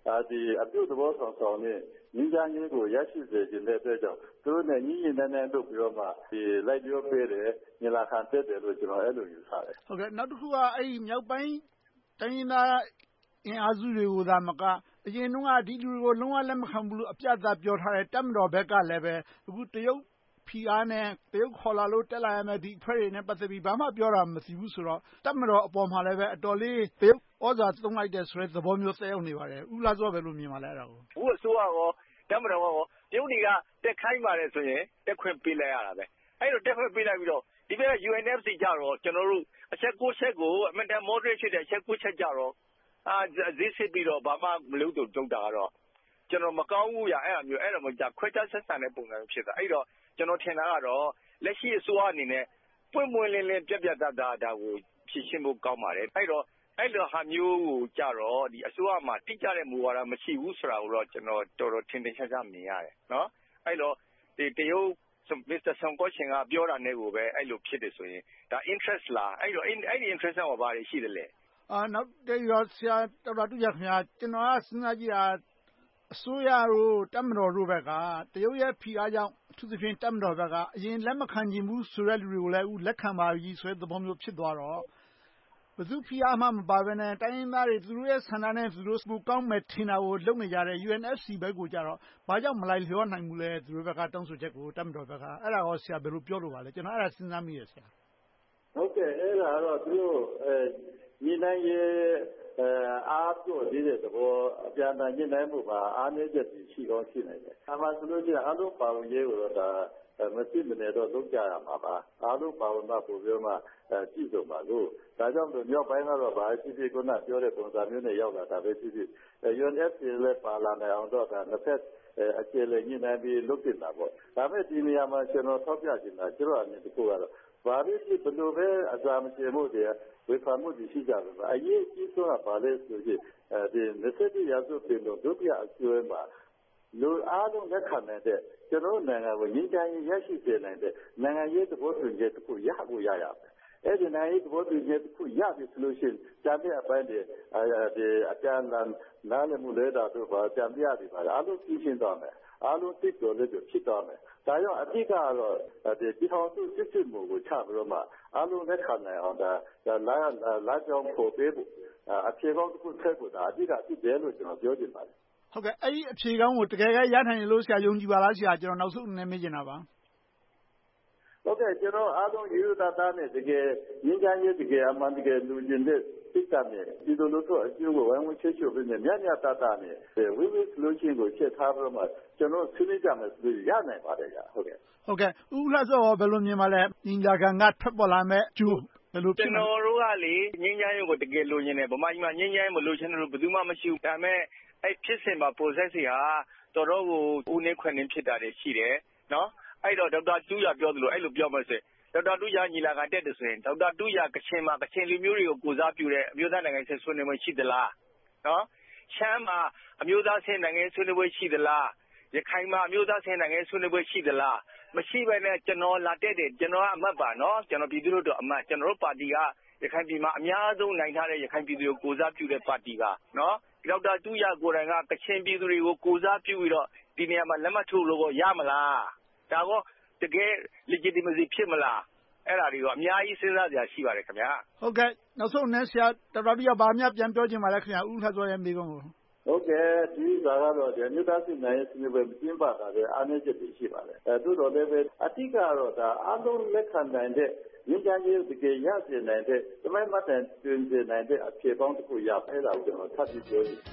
Speaker 14: ဒီအပြုသဘောဆောင်ဆောင်နဲ့ငြိမ်းချမ်းရေးကိုရရှိစေခြင်းတဲ့အတွက်ကြောင့်သူတို့နဲ့ညီညီနဲ့နဲ့လုပ်ပြီးတော့မှဒီလိုက်ပြောပေးတယ်ညီလာခံတက်တယ်လို့ကျွန်တော်အဲ့လိုယူဆတယ်
Speaker 5: ဟုတ်ကဲ့နောက်တစ်ခုကအဲ့ဒီမြောက်ပိုင်းတိုင်းရင်းသားအင်အားစုတွေကိုသာမကအရင်တုန်းကဒီလူတွေကိုလုံးဝလက်မခံဘူးလို့အပြတ်သားပြောထားတဲ့တပ်မတော်ဘက်ကလည်းပဲအခုတရုတ်ဖီအားနဲ့တရုတ်ခေါ်လာလို့တက်လာရမယ်ဒီအဖွဲ့တွေနဲ့ပတ်သက်ပြီးဘာမှပြောတာမရှိဘူးဆိုတော့တပ်မတော်အပေါ်မှာလည်းပဲအတော်လေးတရုတ်ဩဇာသုံးလိုက်တဲ့ဆိုတဲ့သဘောမျိုးသက်ရောက်နေပါတယ်ဦးလာစောပဲလို့မြင်ပါလဲအဲ့ဒါကို
Speaker 17: ဦးအစိုးရရောတပ်မတော်ရောတရုတ်တွေကတက်ခိုင်းပါတယ်ဆိုရင်တက်ခွင့်ပေးလိုက်ရတာပဲအဲ့တော့တက်ခွင့်ပေးလိုက်ပြီးတော့ဒီဘက် ယူအန် အက်ဖ် စီ ကြတော့ကျွန်တော်တို့အချက်ကိုချက်ကိုအမှန်တန် moderate ဖြစ်တဲ့အချက်ကိုချက်ကြတော့အာဈေးစစ်ပြီးတော့ဘာမှမလုပ်တော့တုံးတာကတော့ကျွန်တော်မကောင်းဘူးရအဲ့အမျိုးအဲ့တော့မကြခွဲခြားဆက်ဆံတဲ့ပုံစံဖြစ်တာအဲ့တော့ကျွန်တော်ထင်တာကတော့လက်ရှိအစိုးရအနေနဲ့ပွင့်ပွင့်လင်းလင်းပြပြတတ်တာဒါကိုဖြည့်ရှင်းဖို့ကောင်းပါတယ်အဲ့တော့အဲ့လိုဟာမျိုးကိုကြတော့ဒီအစိုးရမှာတိကျတဲ့မူဝါဒမရှိဘူးဆိုတာကိုတော့ကျွန်တော်တော်တော်ထင်ထင်ရှားရှားမြင်ရတယ်နော်အဲ့တော့ဒီတရုတ်မစ္စတာဆန်ကောရှင်ကပြောတာနဲ့ကိုပဲအဲ့လိုဖြစ်တယ်ဆိုရင်ဒါ interest လားအဲ့တော့အဲ့ဒီ interest ကဘာတွေရှိတယ်လဲ
Speaker 5: အာနောက်တရောဆရာတော်တော်တူရခင်ဗျာကျွန်တော်ကစဉ်းစားကြည့်တာအစိုးရတို့တပ်မတော်တို့ဘက်ကတရုတ်ရဲ့ဖိအားကြောင့်အထူးသဖြင့်တပ်မတော်ဘက်ကအရင်လက်မခံခြင်းဘူးဆိုတဲ့လူတွေကိုလည်းအခုလက်ခံပါပြီဆိုတဲ့သဘောမျိုးဖြစ်သွားတော့ဘယ်သူဖိအားမှမပါဘဲနဲ့တိုင်းရင်းသားတွေသူတို့ရဲ့ဆန္ဒနဲ့သူတို့ကိုကောင်းမယ်ထင်တာကိုလုပ်နေကြတဲ့ ယူအန် အက်ဖ် စီ ဘက်ကိုကြတော့ဘာကြောင့်မလိုက်လျောနိုင်ဘူးလဲသူတို့ဘက်ကတောင်းဆိုချက်ကိုတပ်မတော်ဘက်ကအဲ့ဒါကိုဆရာဘယ်လိုပြောလို့ပါလဲကျွန်တော်အဲ့ဒါစဉ်းစားမိရဆရာ
Speaker 14: ဟုတ်ကဲ့အဲ့ဒါတော့သူတို့အဲညီနိုင်ရဲ့အဲအားပြည့်နေတဲ့သဘောအပြန်အလှန်ညှိနှိုင်းမှုမှာအားနည်းချက်ရှိကောင်းရှိနိုင်တယ်။အမှန်ဆိုလို့ရှိရင်အားလုံးပါဝင်ရေးကိုတော့ဒါမရှိမနေတော့လုပ်ကြရမှာပါ။အားလုံးပါဝင်မှပို့ပြီးမှအဲကြည့်ဆုံးပါလို့ဒါကြောင့်မို့မြောက်ပိုင်းကတော့ဗာရှိရှိကုနာပြောတဲ့ပုံစံမျိုးနဲ့ရောက်လာတာပဲရှိရှိ ယူအန် အက်ဖ် စီ လည်းပါလာနိုင်အောင်တော့ဒါနှစ်ဖက်အခြေအနေညှိနှိုင်းပြီးလုပ်တင်တာပေါ့။ဒါပေမဲ့ဒီနေရာမှာကျွန်တော်ထောက်ပြချင်တာကျွန်တော်အနေနဲ့တခုကတော့ဘာဖြစ်ဖြစ်ဘယ်လိုပဲအစာမကျေမှုတွေဝေဖန်မှုတွေရှိကြပါဘူးအရေးကြီးဆုံးကဘာလဲဆိုရင်အဲဒီနှစ်ဆက်ရာစုပင်လို့ဒုတိယအကျိုးမှာလူအားလုံးလက်ခံနိုင်တဲ့ကျွန်တော်နိုင်ငံကိုငြိမ်းချမ်းရေးရရှိစေနိုင်တဲ့နိုင်ငံရေးသဘောတူညီချက်တစ်ခုရဖို့ရရမယ်အဲ့ဒီနိုင်ငံရေးသဘောတူညီချက်တစ်ခုရပြီဆိုလို့ရှိရင်ကြံတဲ့အပိုင်းတွေအဲဒီအကြမ်းလန်နားလည်မှုလဲတာတို့ပါကြံပြရပြီပါအားလုံးသိရှင်းတော့မယ်အားလုံးသိတော်လည်းဖြစ်တော့မယ်ဒါကြောင့်အဓိကတော့ဒီဒီထောင်စုစစ်စစ်မှုကိုချပြီးတော့မှအားလုံးလက်ခံနိုင်အောင်ဒါလာလာကြောင်းပို့ပေးဖို့အဖြေကောင်းတစ်ခုထည့်ဖို့ဒါအဓိကဖြစ်တယ်လို့ကျွန်တော်ပြောချင်ပါတယ်
Speaker 5: ဟုတ်ကဲ့အဲ့ဒီအဖြေကောင်းကိုတကယ်ကရနိုင်လို့ဆရာယုံကြည်ပါလားဆရာကျွန်တော်နောက်ဆုံးအနေနဲ့မေးချင်တာပါ
Speaker 14: ဟုတ်ကဲ့ကျွန်တော်အားလုံးယူတာတာနဲ့တကယ်ငြင်းချမ်းရေးတကယ်အမှန်တကယ်လူကျင်တဲ့စိတ်ဓာတ်နဲ့ဒီလိုလို့တော့အကျိုးကိုဝိုင်းဝန်းချွတ်ချွတ်ပြီးမြတ်မြတ်တာတာနဲ့ဝိဝိ solution ကိုချက်ထားပြီးတော့မှကျွန်တော်ဆွေးနွေးကြမယ်ဆိုရနိုင်ပါတယ်ကြာဟုတ်ကဲ့
Speaker 5: ဟုတ်ကဲ့ဦးလှစောဘယ်လိုမြင်ပါလဲညီလာခံကထွက်ပေါ်လာမဲ့ကျိုးဘယ်လို
Speaker 17: ကျွန်တော်တို့ကလေငြင်းချမ်းရေးကိုတကယ်လိုချင်တယ်ဗမာပြည်မှာငြင်းချမ်းရေးမလိုချင်တယ်လို့ဘယ်သူမှမရှိဘူးဒါပေမဲ့အဲ့ဖြစ်စဉ်မှာ process တွေဟာတော်တော်ကိုဦးနေခွင့်နေဖြစ်တာတွေရှိတယ်နော်အဲ့တော့ဒေါက်တာတူးရပြောသလိုအဲ့လိုပြောမှဆိုဒေါက်တာတူးရညီလာခံတက်တယ်ဆိုရင်ဒေါက်တာတူးရကချင်မှာကချင်လူမျိုးတွေကိုကိုစားပြုတဲ့အမျိုးသားနိုင်ငံရေးဆွေးနွေးပွဲရှိသလားနော်ရှမ်းမှာအမျိုးသားဆင်းနိုင်ငံရေးဆွေးနွေးပွဲရှိသလားရခိုင်မှာအမျိုးသားဆင်းနိုင်ငံရေးဆွေးနွေးပွဲရှိသလားမရှိဘဲနဲ့ကျွန်တော်လာတက်တယ်ကျွန်တော်ကအမတ်ပါနော်ကျွန်တော်ပြည်သူ့တို့အမတ်ကျွန်တော်တို့ပါတီကရခိုင်ပြည်မှာအများဆုံးနိုင်ထားတဲ့ရခိုင်ပြည်သူတွေကိုကိုစားပြုတဲ့ပါတီကနော်ဒေါက်တာတူးရကိုယ်တိုင်ကကချင်ပြည်သူတွေကိုကိုစားပြုပြီးတော့ဒီနေရာမှာလက်မှတ်ထိုးလို့ရမလားဒါကောတကယ် legitimacy ဖြစ်မလားအဲ့ဒါတွေတော့အများကြီးစဉ်းစားကြရရှိပါတယ်ခင်ဗျာ
Speaker 5: ဟုတ်ကဲ့နောက်ဆုံးနဲ့ဆရာတော်တော်ကြီးဘာမှပြန်ပြောချင်ပါလဲခင်ဗျာဦးလှစောရဲ့မိကုံးကို
Speaker 14: ဟုတ်ကဲ့ဒီသာကတော့ဒီမြို့သားစစ်နိုင်ရေးစနစ်ပဲပြင်းပတာလေအားနည်းချက်တွေရှိပါတယ်အဲသို့တော်လည်းပဲအတိတ်ကတော့ဒါအားလုံးလက်ခံနိုင်တဲ့ငြိမ်းချမ်းရေးတကယ်ရစေနိုင်တဲ့သမိုင်းမှတ်တိုင်တွင်စေနိုင်တဲ့အဖြစ်ပေါင်းတစ်ခုရအဲ့ဒါကိုကျွန်တော်ထပ်ပြီးပြောချင်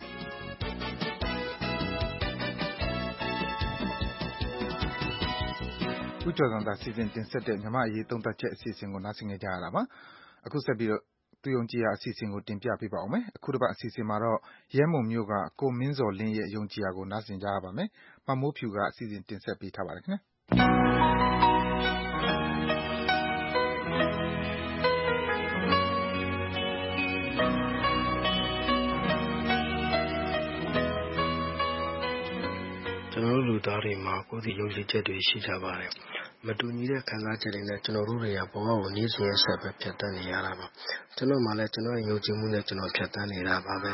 Speaker 2: ဦးကျော်ဇံသာစီစဉ်တင်ဆက်တဲ့မြန်မာ့အရေးသုံးသပ်ချက်အစီအစဉ်ကိုနားဆင်ကြရတာပါအခုဆက်ပြီးတော့သူယုံကြည်ရာအစီအစဉ်ကိုတင်ပြပေးပါအောင်မယ်အခုတစ်ပတ်အစီအစဉ်မှာတော့ရဲမုံမျိုးကကိုမင်းဇော်လင်းရဲ့ယုံကြည်ရာကိုနားဆင်ကြရပါမယ်မမိုးဖြူကအစီအစဉ်တင်ဆက်ပေးထားပါတယ်ခင်ဗျာ
Speaker 18: ကျွန်တော်တို့လူသားတွေမှာကိုယ်စီယုံကြည်ချက်တွေရှိကြပါတယ်မတူညီတဲ့ခံစားချက်တွေနဲ့ကျွန်တော်တို့တွေကဘဝကိုနေ့စဉ်ရက်ဆက်ပဲဖြတ်သန်းနေရတာပါကျွန်တော်မှလည်းကျွန်တော်ရဲ့ယုံကြည်မှုနဲ့ကျွန်တော်ဖြတ်သန်းနေတာပါပဲ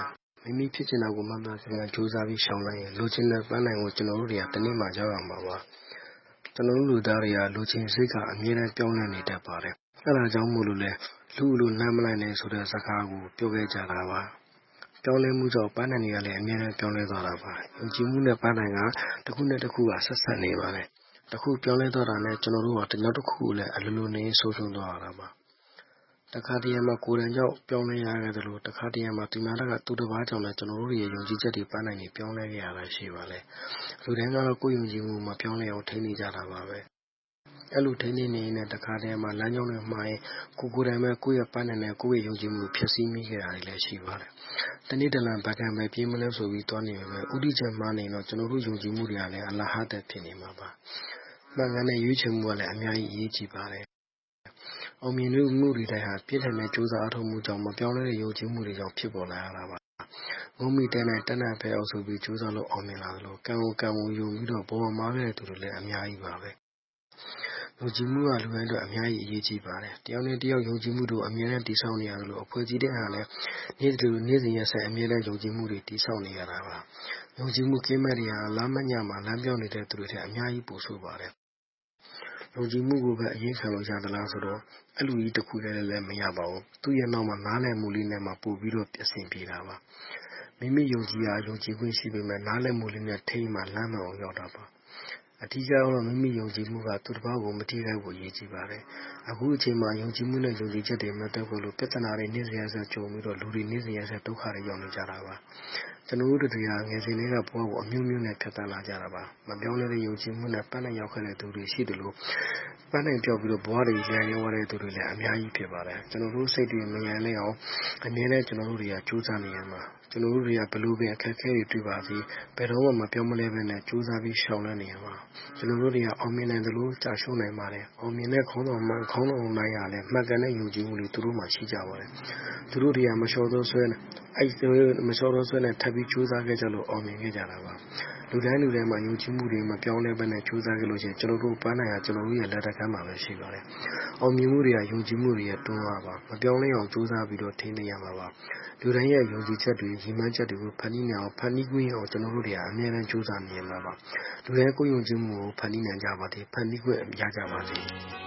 Speaker 18: မိမိဖြစ်ချင်တာကိုမှန်မှန်ကန်ကန်ကြိုးစားပြီးရှောင်လိုက်ရင်လိုချင်တဲ့ပန်းနိုင်ကိုကျွန်တော်တို့တွေကတနေ့မှရောက်ရမှာပါကျွန်တော်တို့လူသားတွေကလိုချင်စိတ်ကအမြဲတမ်းပြောင်းလဲနေတတ်ပါတယ်အဲဒါကြောင့်မို့လို့လဲလူလူနှမ်းမလိုက်နဲ့ဆိုတဲ့စကားကိုပြောခဲ့ကြတာပါပြောင်းလဲမှုကြောင့်ပန်းနိုင်တွေကလည်းအမြဲတမ်းပြောင်းလဲသွားတာပါယုံကြည်မှုနဲ့ပန်းနိုင်ကတစ်ခုနဲ့တစ်ခုကဆက်ဆက်နေပါတယ်တစ်ခုပြောင်းလဲသွားတာနဲ့ကျွန်တော်တို့ကနောက်တစ်ခုကိုလည်းအလိုလိုနေဆိုးဆုံးသွားတာပါတခါတည်းမှာကိုယ်တိုင်ကြောင့်ပြောင်းလဲရခဲ့တယ်လို့တခါတည်းမှာဒီမှာကသူတစ်ပါးကြောင့်လည်းကျွန်တော်တို့ရဲ့ယုံကြည်ချက်တွေပန်းနိုင်နေပြောင်းလဲခဲ့ရတာရှိပါလေလူတိုင်းကတော့ကိုယ်ယုံကြည်မှုမှာပြောင်းလဲအောင်ထိန်းနေကြတာပါပဲအဲ့လိုထိန်းနေနေနဲ့တခါတည်းမှာလမ်းကြောင်းတွေမှာရင်ကိုကိုယ်တိုင်ပဲကိုယ့်ရဲ့ပန်းနိုင်နဲ့ကိုယ့်ရဲ့ယုံကြည်မှုဖြစ်စည်းမိခဲ့တာတွေလည်းရှိပါတယ်တနေ့တလန်ဘက်ကံပဲပြေးမလဲဆိုပြီးတွားနေမယ်ဥဒိချက်မှားနေတော့ကျွန်တော်တို့ယုံကြည်မှုတွေကလည်းအလဟတ်တဲ့ဖြစ်နေမှာပါမှန်ကန်တဲ့ရွေးချယ်မှုကလည်းအများကြီးအရေးကြီးပါတယ်အောင်မြင်မှုတွေတိုင်းဟာပြည့်ထန်တဲ့ကြိုးစားအထောက်မှုကြောင့်မပြောင်းလဲတဲ့ယုံကြည်မှုတွေကြောင့်ဖြစ်ပေါ်လာရတာပါငုံမိတဲ့နဲ့တနတ်ဖဲအောင်ဆိုပြီးကြိုးစားလို့အောင်မြင်လာတယ်လို့ကံကိုကံကိုယုံပြီးတော့ဘောမှားခဲ့တဲ့သူတွေလည်းအများကြီးပါပဲယုံကြည်မှုကလူတိုင်းအတွက်အများကြီးအရေးကြီးပါတယ်တယောက်နဲ့တယောက်ယုံကြည်မှုတို့အမြဲတမ်းတည်ဆောက်နေရတယ်လို့အဖွဲ့ကြီးတဲ့ဟာလည်းနေ့တူနေ့စဉ်ရက်ဆက်အမြဲတမ်းယုံကြည်မှုတွေတည်ဆောက်နေရတာပါယုံကြည်မှုကင်းမဲ့တွေဟာလမ်းမညမှာလမ်းပြောင်းနေတဲ့သူတွေထက်အများကြီးပိုဆိုးပါတယ်ယုံကြည်မှုကိုပဲအရင်ခံလို့ရသလားဆိုတော့အဲ့လူကြီးတစ်ခုတည်းလည်းမရပါဘူးသူ့ရဲ့နောက်မှာနားလည်မှုလေးနဲ့မှပို့ပြီးတော့ပြည့်စုံပြေတာပါမိမိယုံကြည်ရာယုံကြည်ခွင့်ရှိပေမဲ့နားလည်မှုလေးနဲ့ထိမှလမ်းမအောင်ရောက်တာပါအထူးကတော့မိမိယုံကြည်မှုကသူတစ်ပါးကိုမထိခိုက်ဖို့အရေးကြီးပါတယ်အခုအချိန်မှာယုံကြည်မှုနဲ့ယုံကြည်ချက်တွေမတက်ဘူးလို့ပြဿနာတွေနေ့စဉ်ရက်ဆက်ကြုံပြီးတော့လူတွေနေ့စဉ်ရက်ဆက်ဒုက္ခတွေရောက်နေကြတာပါကျွန်တော်တို့တရားငယ်စဉ်တွေကဘဝကိုအမျိုးမျိုးနဲ့ဖြတ်သန်းလာကြတာပါမပြောင်းလဲတဲ့ယုံကြည်မှုနဲ့ပန်းနိုင်ရောက်ခဲ့တဲ့သူတွေရှိတယ်လို့ပန်းနိုင်ပြောက်ပြီးတော့ဘဝတွေရန်ရောက်တဲ့သူတွေလည်းအများကြီးဖြစ်ပါတယ်ကျွန်တော်တို့စိတ်တွေမရန်လဲအောင်အမြဲတမ်းကျွန်တော်တို့တွေကကြိုးစားနေရမှာကျွန်တော်တို့တွေကဘလို့ပဲအခက်အခဲတွေတွေ့ပါစေဘယ်တော့မှမပြောင်းမလဲပဲနဲ့ကြိုးစားပြီးရှောင်လန်းနေရမှာကျွန်တော်တို့တွေကအောင်မြင်နိုင်တယ်လို့ကြာရှုံးနိုင်ပါတယ်အောင်မြင်တဲ့ခေါင်းဆောင်မှခေါင်းဆောင်နိုင်ရလဲမှတ်ကန်တဲ့ယုံကြည်မှုတွေသူတို့မှရှိကြပါတယ်သူတို့တွေကမလျှော်သောဆွဲအဲ့ဒီမလျှော်သောဆွဲနဲ့ထပ်ပြီးကြိုးစားခဲ့ကြလို့အောင်မြင်ခဲ့ကြတာပါလူတိုင်းလူတိုင်းမှာယုံကြည်မှုတွေမပြောင်းလဲပဲနဲ့ကြိုးစားကြလို့ရှိရင်ကျွန်တော်တို့ပန်းနိုင်ရကျွန်တော်တို့ရဲ့လက်တကမ်းမှာပဲရှိပါတယ်အောင်မြင်မှုတွေကယုံကြည်မှုတွေရဲ့တွန်းအားပါမပြောင်းလဲအောင်ကြိုးစားပြီးတော့ထိန်းသိမ်းရမှာပါလူတိုင်းရဲ့ယုံကြည်ချက်တွေရည်မှန်းချက်တွေကိုဖန်တီးနိုင်အောင်ဖန်တီးခွင့်အောင်ကျွန်တော်တို့တွေကအမြဲတမ်းကြိုးစားနေရမှာပါလူတိုင်းကိုယုံကြည်မှုကိုဖန်တီးနိုင်ကြပါသေးဖန်တီးခွင့်ရကြပါစေ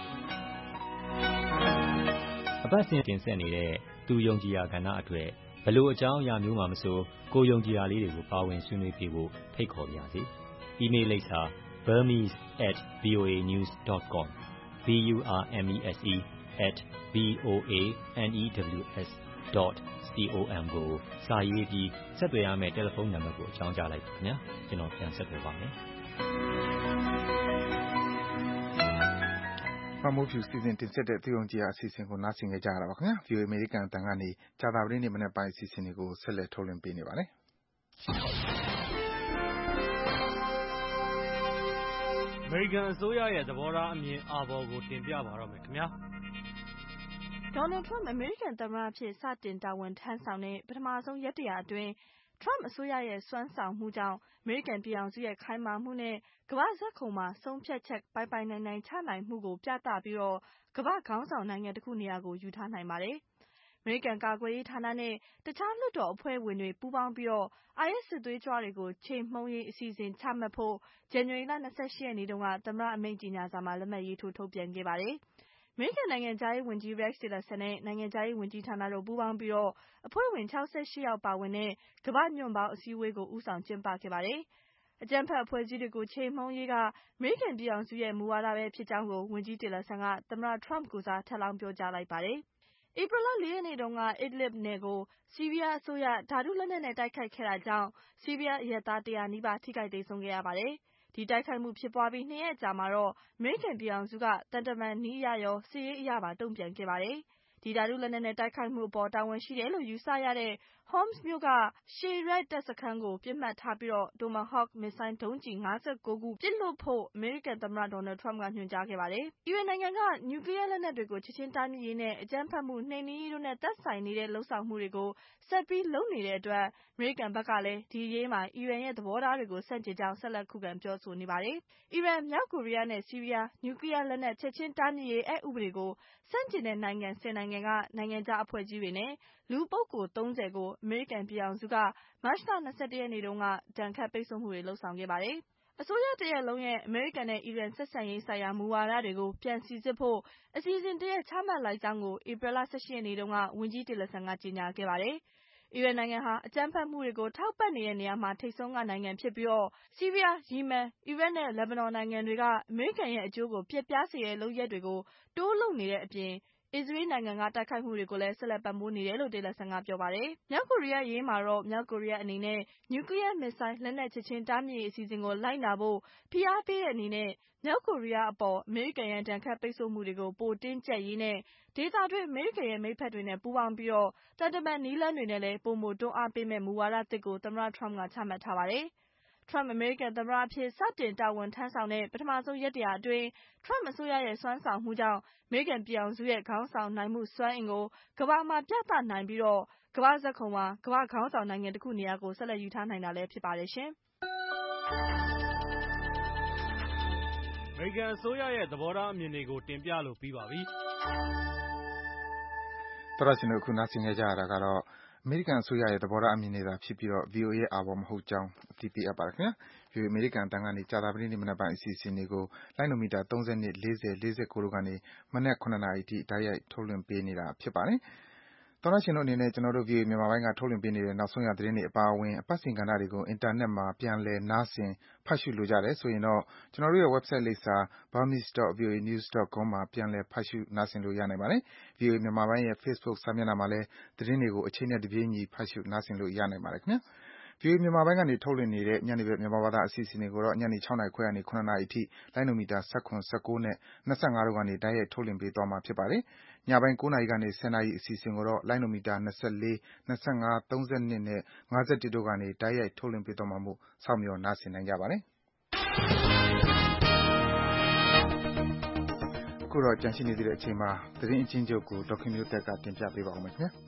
Speaker 13: အပတ်စဉ်တင်ဆက်နေတဲ့သူယုံကြည်ရာကဏ္ဍအတွက်ဘလို့အကြောင်းအရာမျိုးမှမဆိုကိုယုံကြည်ရာလေးတွေကိုပါဝင်ဆွေးနွေးပြဖို့ဖိတ်ခေါ်ပါရစေ။ email လိပ်စာ burmese at voa news dot com b u r m e s e at v o a n e w s dot com ကိုစာရေးပြီးဆက်သွယ်ရမယ့်တယ်လီဖုန်းနံပါတ်ကိုအကြောင်းကြားလိုက်ပါခင်ဗျာကျွန်တော်ပြန်ဆက်သွယ်ပါမယ်
Speaker 2: မမိုးဖြူစီစဉ်တင်ဆက်တဲ့သူယုံကြည်ရာအစီအစဉ်ကိုနားဆင်ကြကြရတာပါခင်ဗျာ ဗွီအိုအေ အမေရိကန်အသံကနေကြာသပတေးနေ့မနက်ပိုင်းအစီအစဉ်တွေကိုဆက်လက်ထုတ်လွှင့်ပေးနေပါတယ်
Speaker 19: အမေရိကန်အစိုးရရဲ့သဘောထားအမြင်အာဘော်ကိုတင်ပြပါတော့မယ်ခင်ဗျာ
Speaker 11: ဒေါ်နယ်ထရမ့်အမေရိကန်သမ္မတအဖြစ်စတင်တာဝန်ထမ်းဆောင်တဲ့ပထမဆုံးရက်တရာအတွင်းထရမ့်အစိုးရရဲ့စွမ်းဆောင်မှုကြောင့်အမေရိကန်ပြည်ထောင်စုရဲ့ခိုင်မာမှုနဲ့ကမ္ဘာ့ဇာတ်ခုံမှာဆုံးဖြတ်ချက်ပိုင်ပိုင်နိုင်နိုင်ချနိုင်မှုကိုပြသပြီးတော့ကမ္ဘာ့ခေါင်းဆောင်နိုင်ငံတစ်ခုနေရာကိုယူထားနိုင်ပါတယ်။အမေရိကန်ကာကွယ်ရေးဌာနနဲ့တခြားလွှတ်တော်အဖွဲ့ဝင်တွေပူးပေါင်းပြီးတော့ အိုင်အက်စ် စစ်သွေးကြွတွေကိုချိန်မှုန်းရေးအစီအစဉ်ချမှတ်ဖို့ဇန်နဝါရီလ၂၈ရက်နေ့တုန်းကသမ္မတအမိန့်ကြေညာစာမှာလက်မှတ်ရေးထိုးထုတ်ပြန်ခဲ့ပါတယ်။အမေရိကန်နိုင်ငံခြားရေးဝန်ကြီး Rex Tillerson နဲ့နိုင်ငံခြားရေးဝန်ကြီးဌာနတို့ပူးပေါင်းပြီးတော့အဖွဲ့ဝင်၆၈ယောက်ပါဝင်တဲ့ကမ္ဘာ့ညွန့်ပေါင်းအစည်းအဝေးကိုဦးဆောင်ကျင်းပခဲ့ပါတယ်။အကြမ်းဖက်အဖွဲ့အစည်းတွေကိုချိန်မှုန်းရေးကအမေရိကန်ပြည်ထောင်စုရဲ့မူဝါဒပဲဖြစ်ကြောင်းကိုဝန်ကြီး Tillerson ကသမ္မတ Trump ကိုစားထပ်လောင်းပြောကြားလိုက်ပါတယ်။ဧပြီလ၄ရက်နေ့တုန်းက Idlib နယ်ကိုဆီးရီးယားအစိုးရဓာတုလက်နက်နဲ့တိုက်ခိုက်ခဲ့တာကြောင့်ဆီးရီးယားအရပ်သားတရာနီးပါးထိခိုက်သေဆုံးခဲ့ရပါတယ်။ဒီတိုက်ခိုက်မှုဖြစ်ပွားပြီးနှစ်ရက်အကြာမှာတော့အမေရိကန်ပြည်ထောင်စုကတန်တမန်နည်းအရရောစစ်ရေးအရပါတုံ့ပြန်ခဲ့ပါတယ်။ဒီဓာတုလက်နက်နဲ့တိုက်ခိုက်မှုအပေါ်တာဝန်ရှိတယ်လို့ယူဆရတဲ့ Homs မြို့က Shayrat တပ်စခန်းကိုပစ်မှတ်ထားပြီးတော့ Tomahawk မစ်ဆိုင်းဒုံးကျည်၅၉ခုပစ်လွှတ်ဖို့အမေရိကန်သမ္မတ Donald Trump ကညွှန်ကြားခဲ့ပါတယ်။အီရန်နိုင်ငံကနျူကလ িয়ার လက်နက်တွေကိုချက်ချင်းတားမြစ်ရေးနဲ့အကြမ်းဖက်မှုနှိမ်နင်းရေးတို့နဲ့သက်ဆိုင်နေတဲ့လှုပ်ဆောင်မှုတွေကိုဆက်ပြီးလုပ်နေတဲ့အတွက်အမေရိကန်ဘက်ကလည်းဒီအရေးမှာအီရန်ရဲ့သဘောထားတွေကိုဆန့်ကျင်ကြောင်းဆက်လက်ခုခံပြောဆိုနေပါတယ်။အီရန်မြောက်ကိုရီးယားနဲ့ဆီးရီးယားနျူကလ িয়ার လက်နက်ချက်ချင်းတားမြစ်ရေးအက်ဥပဒေကိုဆန့်ကျင်တဲ့နိုင်ငံဆယ်နိုင်ငံ
Speaker 20: နိုင်ငံကနိုင်ငံခြားအဖွဲ့ကြီးတွေနဲ့လူပုဂ္ဂိုလ်သုံးဆယ်ကိုအမေရိကန်ပြည်ထောင်စုကမတ်လ၂၁ရက်နေ့တုန်းကဒဏ်ခတ်ပိတ်ဆို့မှုတွေလုပ်ဆောင်ခဲ့ပါတယ်။အစိုးရတရပ်လုံးရဲ့အမေရိကန်နဲ့အီရန်ဆက်ဆံရေးဆိုင်ရာမူဝါဒတွေကိုပြန်စိစစ်ဖို့အစီအစဉ်တရပ်ချမှတ်လိုက်ကြောင်းကိုဧပြီလ၁၈ရက်နေ့တုန်းကဝန်ကြီးတီလဆန်ကကြေညာခဲ့ပါတယ်။အီရန်နိုင်ငံဟာအကြမ်းဖက်မှုတွေကိုထောက်ပံ့နေတဲ့နေရာမှာထိပ်ဆုံးကနိုင်ငံဖြစ်ပြီးတော့ဆီးရီးယား၊ယီမန်၊အီရတ်နဲ့လက်ဘနွန်နိုင်ငံတွေကအမေရိကန်ရဲ့အကျိုးကိုပျက်ပြားစေတဲ့လုပ်ရပ်တွေကိုတိုးလုပ်နေတဲ့အပြင်အစ္စရေးနိုင်ငံကတိုက်ခိုက်မှုတွေကိုလည်းဆက်လက်ပံ့ပိုးနေတယ်လို့တီလဆန်ကပြောပါတယ်။မြောက်ကိုရီးယားအရေးမှာတော့မြောက်ကိုရီးယားအနေနဲ့နျူကလီးယားမစ်ဆိုင်းလက်နက်ချက်ချင်းတားမြစ်ရေးအစီအစဉ်ကိုလိုက်နာဖို့ဖိအားပေးတဲ့အနေနဲ့မြောက်ကိုရီးယားအပေါ်အမေရိကန်ရဲ့ဒဏ်ခတ်ပိတ်ဆို့မှုတွေကိုပိုတင်းကျပ်ရေးနဲ့ဒေသတွင်းအမေရိကန်ရဲ့မိတ်ဖက်တွေနဲ့ပူးပေါင်းပြီးတော့တန်တမန်နည်းလမ်းတွေနဲ့လည်းပိုမိုတွန်းအားပေးမဲ့မူဝါဒသစ်ကိုသမ္မတထရမ့်ကချမှတ်ထားပါတယ်။ထရမ့်အမေရိကန်သမ္မတအဖြစ်စတင်တာဝန်ထမ်းဆောင်တဲ့ပထမဆုံးရက်တရာအတွင်းထရမ့်အစိုးရရဲ့စွမ်းဆောင်မှုကြောင့်အမေရိကန်ပြည်ထောင်စုရဲ့ခေါင်းဆောင်နိုင်မှုစွမ်းအင်ကိုကမ္ဘာမှာပြသနိုင်ပြီးတော့ကမ္ဘာဇာတ်ခုံမှာကမ္ဘာခေါင်းဆောင်နိုင်ငံတစ်ခုနေရာကိုဆက်လက်ယူထားနိုင်တာလည်းဖြစ်ပါတယ်ရှင်။
Speaker 19: အမေရိကန်အစိုးရရဲ့သဘောထားအမြင်တွေကိုတင်ပြလို့ပြီးပါပြီ။
Speaker 2: တော်ရရှင်တို့အခုနားဆင်ကြရတာကတော့အမေရိကန်အစိုးရရဲ့သဘောထားအမြင်တွေသာဖြစ်ပြီးတော့ ဗွီအိုအေ ရဲ့အာဘော်မဟုတ်ကြောင်းအသိပေးအပ်ပါတယ်ခင်ဗျာ။ ဗွီအိုအေအမေရိကန်အသံကနေကြာသပတေးနေ့မနက်ပိုင်းအစီအစဉ်တွေကိုလိုင်းနိုမီတာ၃၂ ၄၀ ၄၉တို့ကနေမနက်၇နာရီအထိတိုက်ရိုက်ထုတ်လွှင့်ပေးနေတာဖြစ်ပါတယ်။သောတရှင်တို့အနေနဲ့ကျွန်တော်တို့ ဗွီအိုအေမြန်မာပိုင်းကထုတ်လွှင့်ပေးနေတဲ့နောက်ဆုံးရသတင်းတွေအပါအဝင်အပတ်စဉ်ကဏ္ဍတွေကိုအင်တာနက်မှာပြန်လည်နားဆင်ဖတ်ရှုလိုကြတယ်ဆိုရင်တော့ကျွန်တော်တို့ရဲ့ website လိပ်စာ burmese dot v o a news dot com မှာပြန်လည်ဖတ်ရှုနားဆင်လို့ရနိုင်ပါတယ်။ ဗွီအိုအေမြန်မာပိုင်းရဲ့ Facebook စာမျက်နှာမှာလည်းသတင်းတွေကိုအချိန်နဲ့တပြေးညီဖတ်ရှုနားဆင်လို့ရနိုင်ပါတယ်ခင်ဗျာ။ ဗွီအိုအေမြန်မာပိုင်းကနေထုတ်လွှင့်နေတဲ့ညနေဘက်မြန်မာဘာသာအစီအစဉ်တွေကိုတော့ညနေ၆နာရီခွဲကနေ၇နာရီအထိလိုင်းနိုမီတာ၁၇ ၁၉နဲ့၂၅တို့ကနေတိုက်ရိုက်ထုတ်လွှင့်ပေးသွားမှာဖြစ်ပါတယ်။ညပိုင်း၉နာရီကနေ၁၀နာရီအစီအစဉ်ကိုတော့လိုင်းနိုမီတာ၂၄၊၂၅၊၃၂နဲ့၅၁တို့ကနေတိုက်ရိုက်ထုတ်လွှင့်ပေးသွားမှာမို့စောင့်မျှော်နားဆင်နိုင်ကြပါတယ်။အခုတော့ကြန့်ရှိနေသေးတဲ့အချိန်မှာသတင်းအချင်းချုပ်ကိုဒေါက်ခင်မျိုးသက်ကတင်ပြပေးပါဦးမယ်ခင်ဗျာ။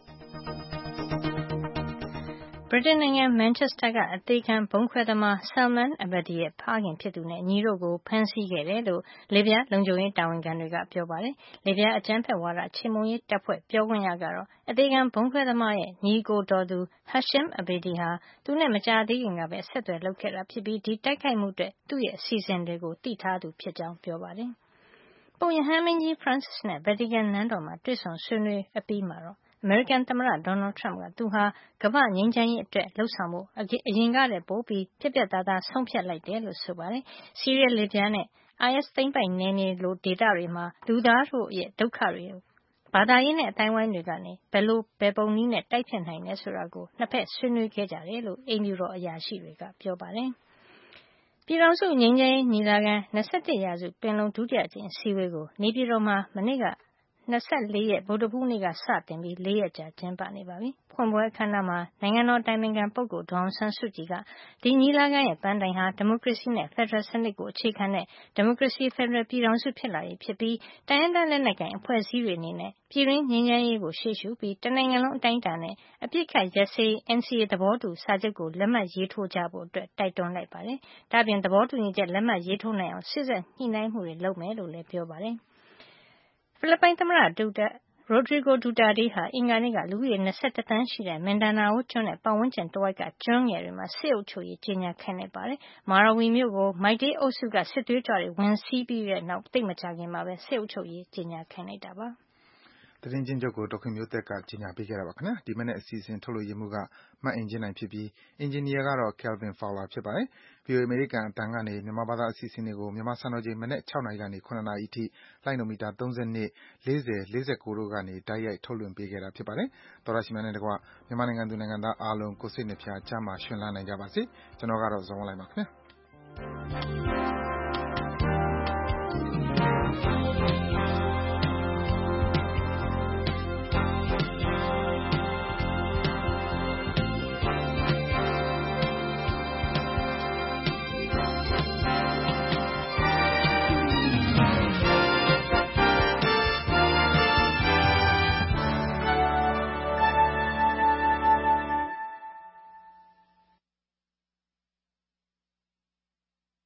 Speaker 3: ဗြိတိန်နိုင်ငံမန်ချက်စတာကအသေခံဗုံးခွဲသမား Salman Abedi ရဲ့ဖခင်ဖြစ်သူနဲ့ညီတို့ကိုဖမ်းဆီးခဲ့တယ်လို့လစ်ဗျားလုံခြုံရေးတာဝန်ခံတွေကပြောပါတယ်။လစ်ဗျားအကြမ်းဖက်ဝါဒချေမှုန်းရေးတပ်ဖွဲ့ပြောခွင့်ရကတော့အသေခံဗုံးခွဲသမားရဲ့ညီကိုတော်သူ Hashim Abedi ဟာသူနဲ့မကြာသေးခင်ကပဲအဆက်အသွယ်လုပ်ခဲ့တာဖြစ်ပြီးဒီတိုက်ခိုက်မှုအတွက်သူ့ရဲ့အစီအစဉ်တွေကိုသိထားသူဖြစ်ကြောင်းပြောပါတယ်။ပုပ်ရဟန်းမင်းကြီး Francis နဲ့ Vatican နန်းတော်မှာတွေ့ဆုံဆွေးနွေးအပြီးမှာတော့အမေရိကန်သမ္မတ Donald Trump ကသူဟာကမ္ဘာ့ငြိမ်းချမ်းရေးအတွက်လုပ်ဆောင်ဖို့အရင်ကတည်းပိုပြီးပြတ်ပြတ်သားသားဆုံးဖြတ်လိုက်တယ်လို့ဆိုပါတယ်။ဆီးရီးယား၊လစ်ဗျားနဲ့ အိုင်အက်စ်သိမ်းပိုက်နယ်မြေလိုဒေသတွေမှာလူသားတို့ရဲ့ဒုက္ခတွေကိုဘာသာရေးနဲ့အသိုင်းအဝိုင်းတွေကနေဘယ်လိုဘယ်ပုံနည်းနဲ့တိုက်ဖျက်နိုင်တယ်ဆိုတာကိုနှစ်ဖက်ဆွေးနွေးခဲ့ကြတယ်လို့အိမ်ဖြူတော်အရာရှိတွေကပြောပါတယ်။ပြည်ထောင်စုငြိမ်းချမ်းရေးညီလာခံ၂၁ရာစုပင်လုံဒုတိယအကြိမ်အစည်းအဝေးကိုနေပြည်တော်မှာမနေ့က၂၄ရက်ဗုဒ္ဓဟူးနေ့ကစတင်ပြီး၄ရက်ကြာကျင်းပနေပါပြီ။ဖွင့်ပွဲအခမ်းအနားမှာနိုင်ငံတော်အတိုင်ပင်ခံပုဂ္ဂိုလ်ဒေါ်အောင်ဆန်းစုကြည်ကဒီညီလာခံရဲ့ပန်းတိုင်ဟာဒီမိုကရေစီနဲ့ဖက်ဒရယ်စနစ်ကိုအခြေခံတဲ့ဒီမိုကရေစီဖက်ဒရယ်ပြည်ထောင်စုဖြစ်လာရေးဖြစ်ပြီးတိုင်းရင်းသားလက်နက်ကိုင်အဖွဲ့အစည်းတွေအနေနဲ့ပြည်တွင်းငြိမ်းချမ်းရေးကိုရှေ့ရှုပြီးတနိုင်ငံလုံးအတိုင်းအတာနဲ့အပစ်အခတ်ရပ်စဲရေး N C A သဘောတူစာချုပ်ကိုလက်မှတ်ရေးထိုးကြဖို့အတွက်တိုက်တွန်းလိုက်ပါတယ်။ဒါ့အပြင်သဘောတူညီချက်လက်မှတ်ရေးထိုးနိုင်အောင်စေ့စပ်ညှိနှိုင်းမှုတွေလုပ်မယ်လို့လည်းပြောပါတယ်။ဖိလစ်ပိုင်သမ္မတဒူတာRodrigo Duterte ဟာအင်္ဂါနေ့ကလူဦးရေ၂၁သန်းရှိတဲ့မင်ဒါနာအိုကျွန်းနဲ့ပတ်ဝန်းကျင်တဝိုက်ကကျွန်းငယ်တွေမှာစစ်အုပ်ချုပ်ရေးကြေညာခိုင်းလိုက်ပါတယ်။မာရဝီမြို့ကိုမိုက်တေးအုပ်စုကစစ်သွေးကြွတွေဝင်စီးပြီးတဲ့နောက်သိပ်မကြာခင်မှာပဲစစ်အုပ်ချုပ်ရေးကြေညာခိုင်းလိုက်တာပါ။
Speaker 2: သတင်းချင်းချုပ်ကိုဒေါက်ခင်မျိုးသက်ကကြီးညာပေးခဲ့တာပါခင်ဗျာဒီမနေ့အစီအစဉ်ထုတ်လို့ရမှုကမတ်အင်ဂျင်နိုင်ဖြစ်ပြီးအင်ဂျင်နီယာကတော့ Kelvin Fowler ဖြစ်ပါတယ်။ ဗွီအိုအေအမေရိကန်အတန်ကနေမြန်မာဘာသာအစီအစဉ်တွေကိုမြန်မာစံတော်ချိန်မနေ့၆နာရီကနေ၇နာရီအထိလိုင်းနိုမီတာ၃၂ ၄၀ ၄၉တို့ကနေတိုက်ရိုက်ထုတ်လွှင့်ပေးခဲ့တာဖြစ်ပါတယ်။သောရရှိများနဲ့တကွမြန်မာနိုင်ငံသူနိုင်ငံသားအားလုံးကိုစိတ်နှဖျားကျန်းမာရှင်လန်းနိုင်ကြပါစေ။ကျွန်တော်ကတော့ဇော်ဝင်းလိုက်ပါခင်ဗျာ။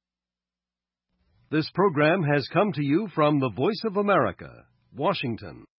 Speaker 21: This program has come to you from the Voice of America, Washington.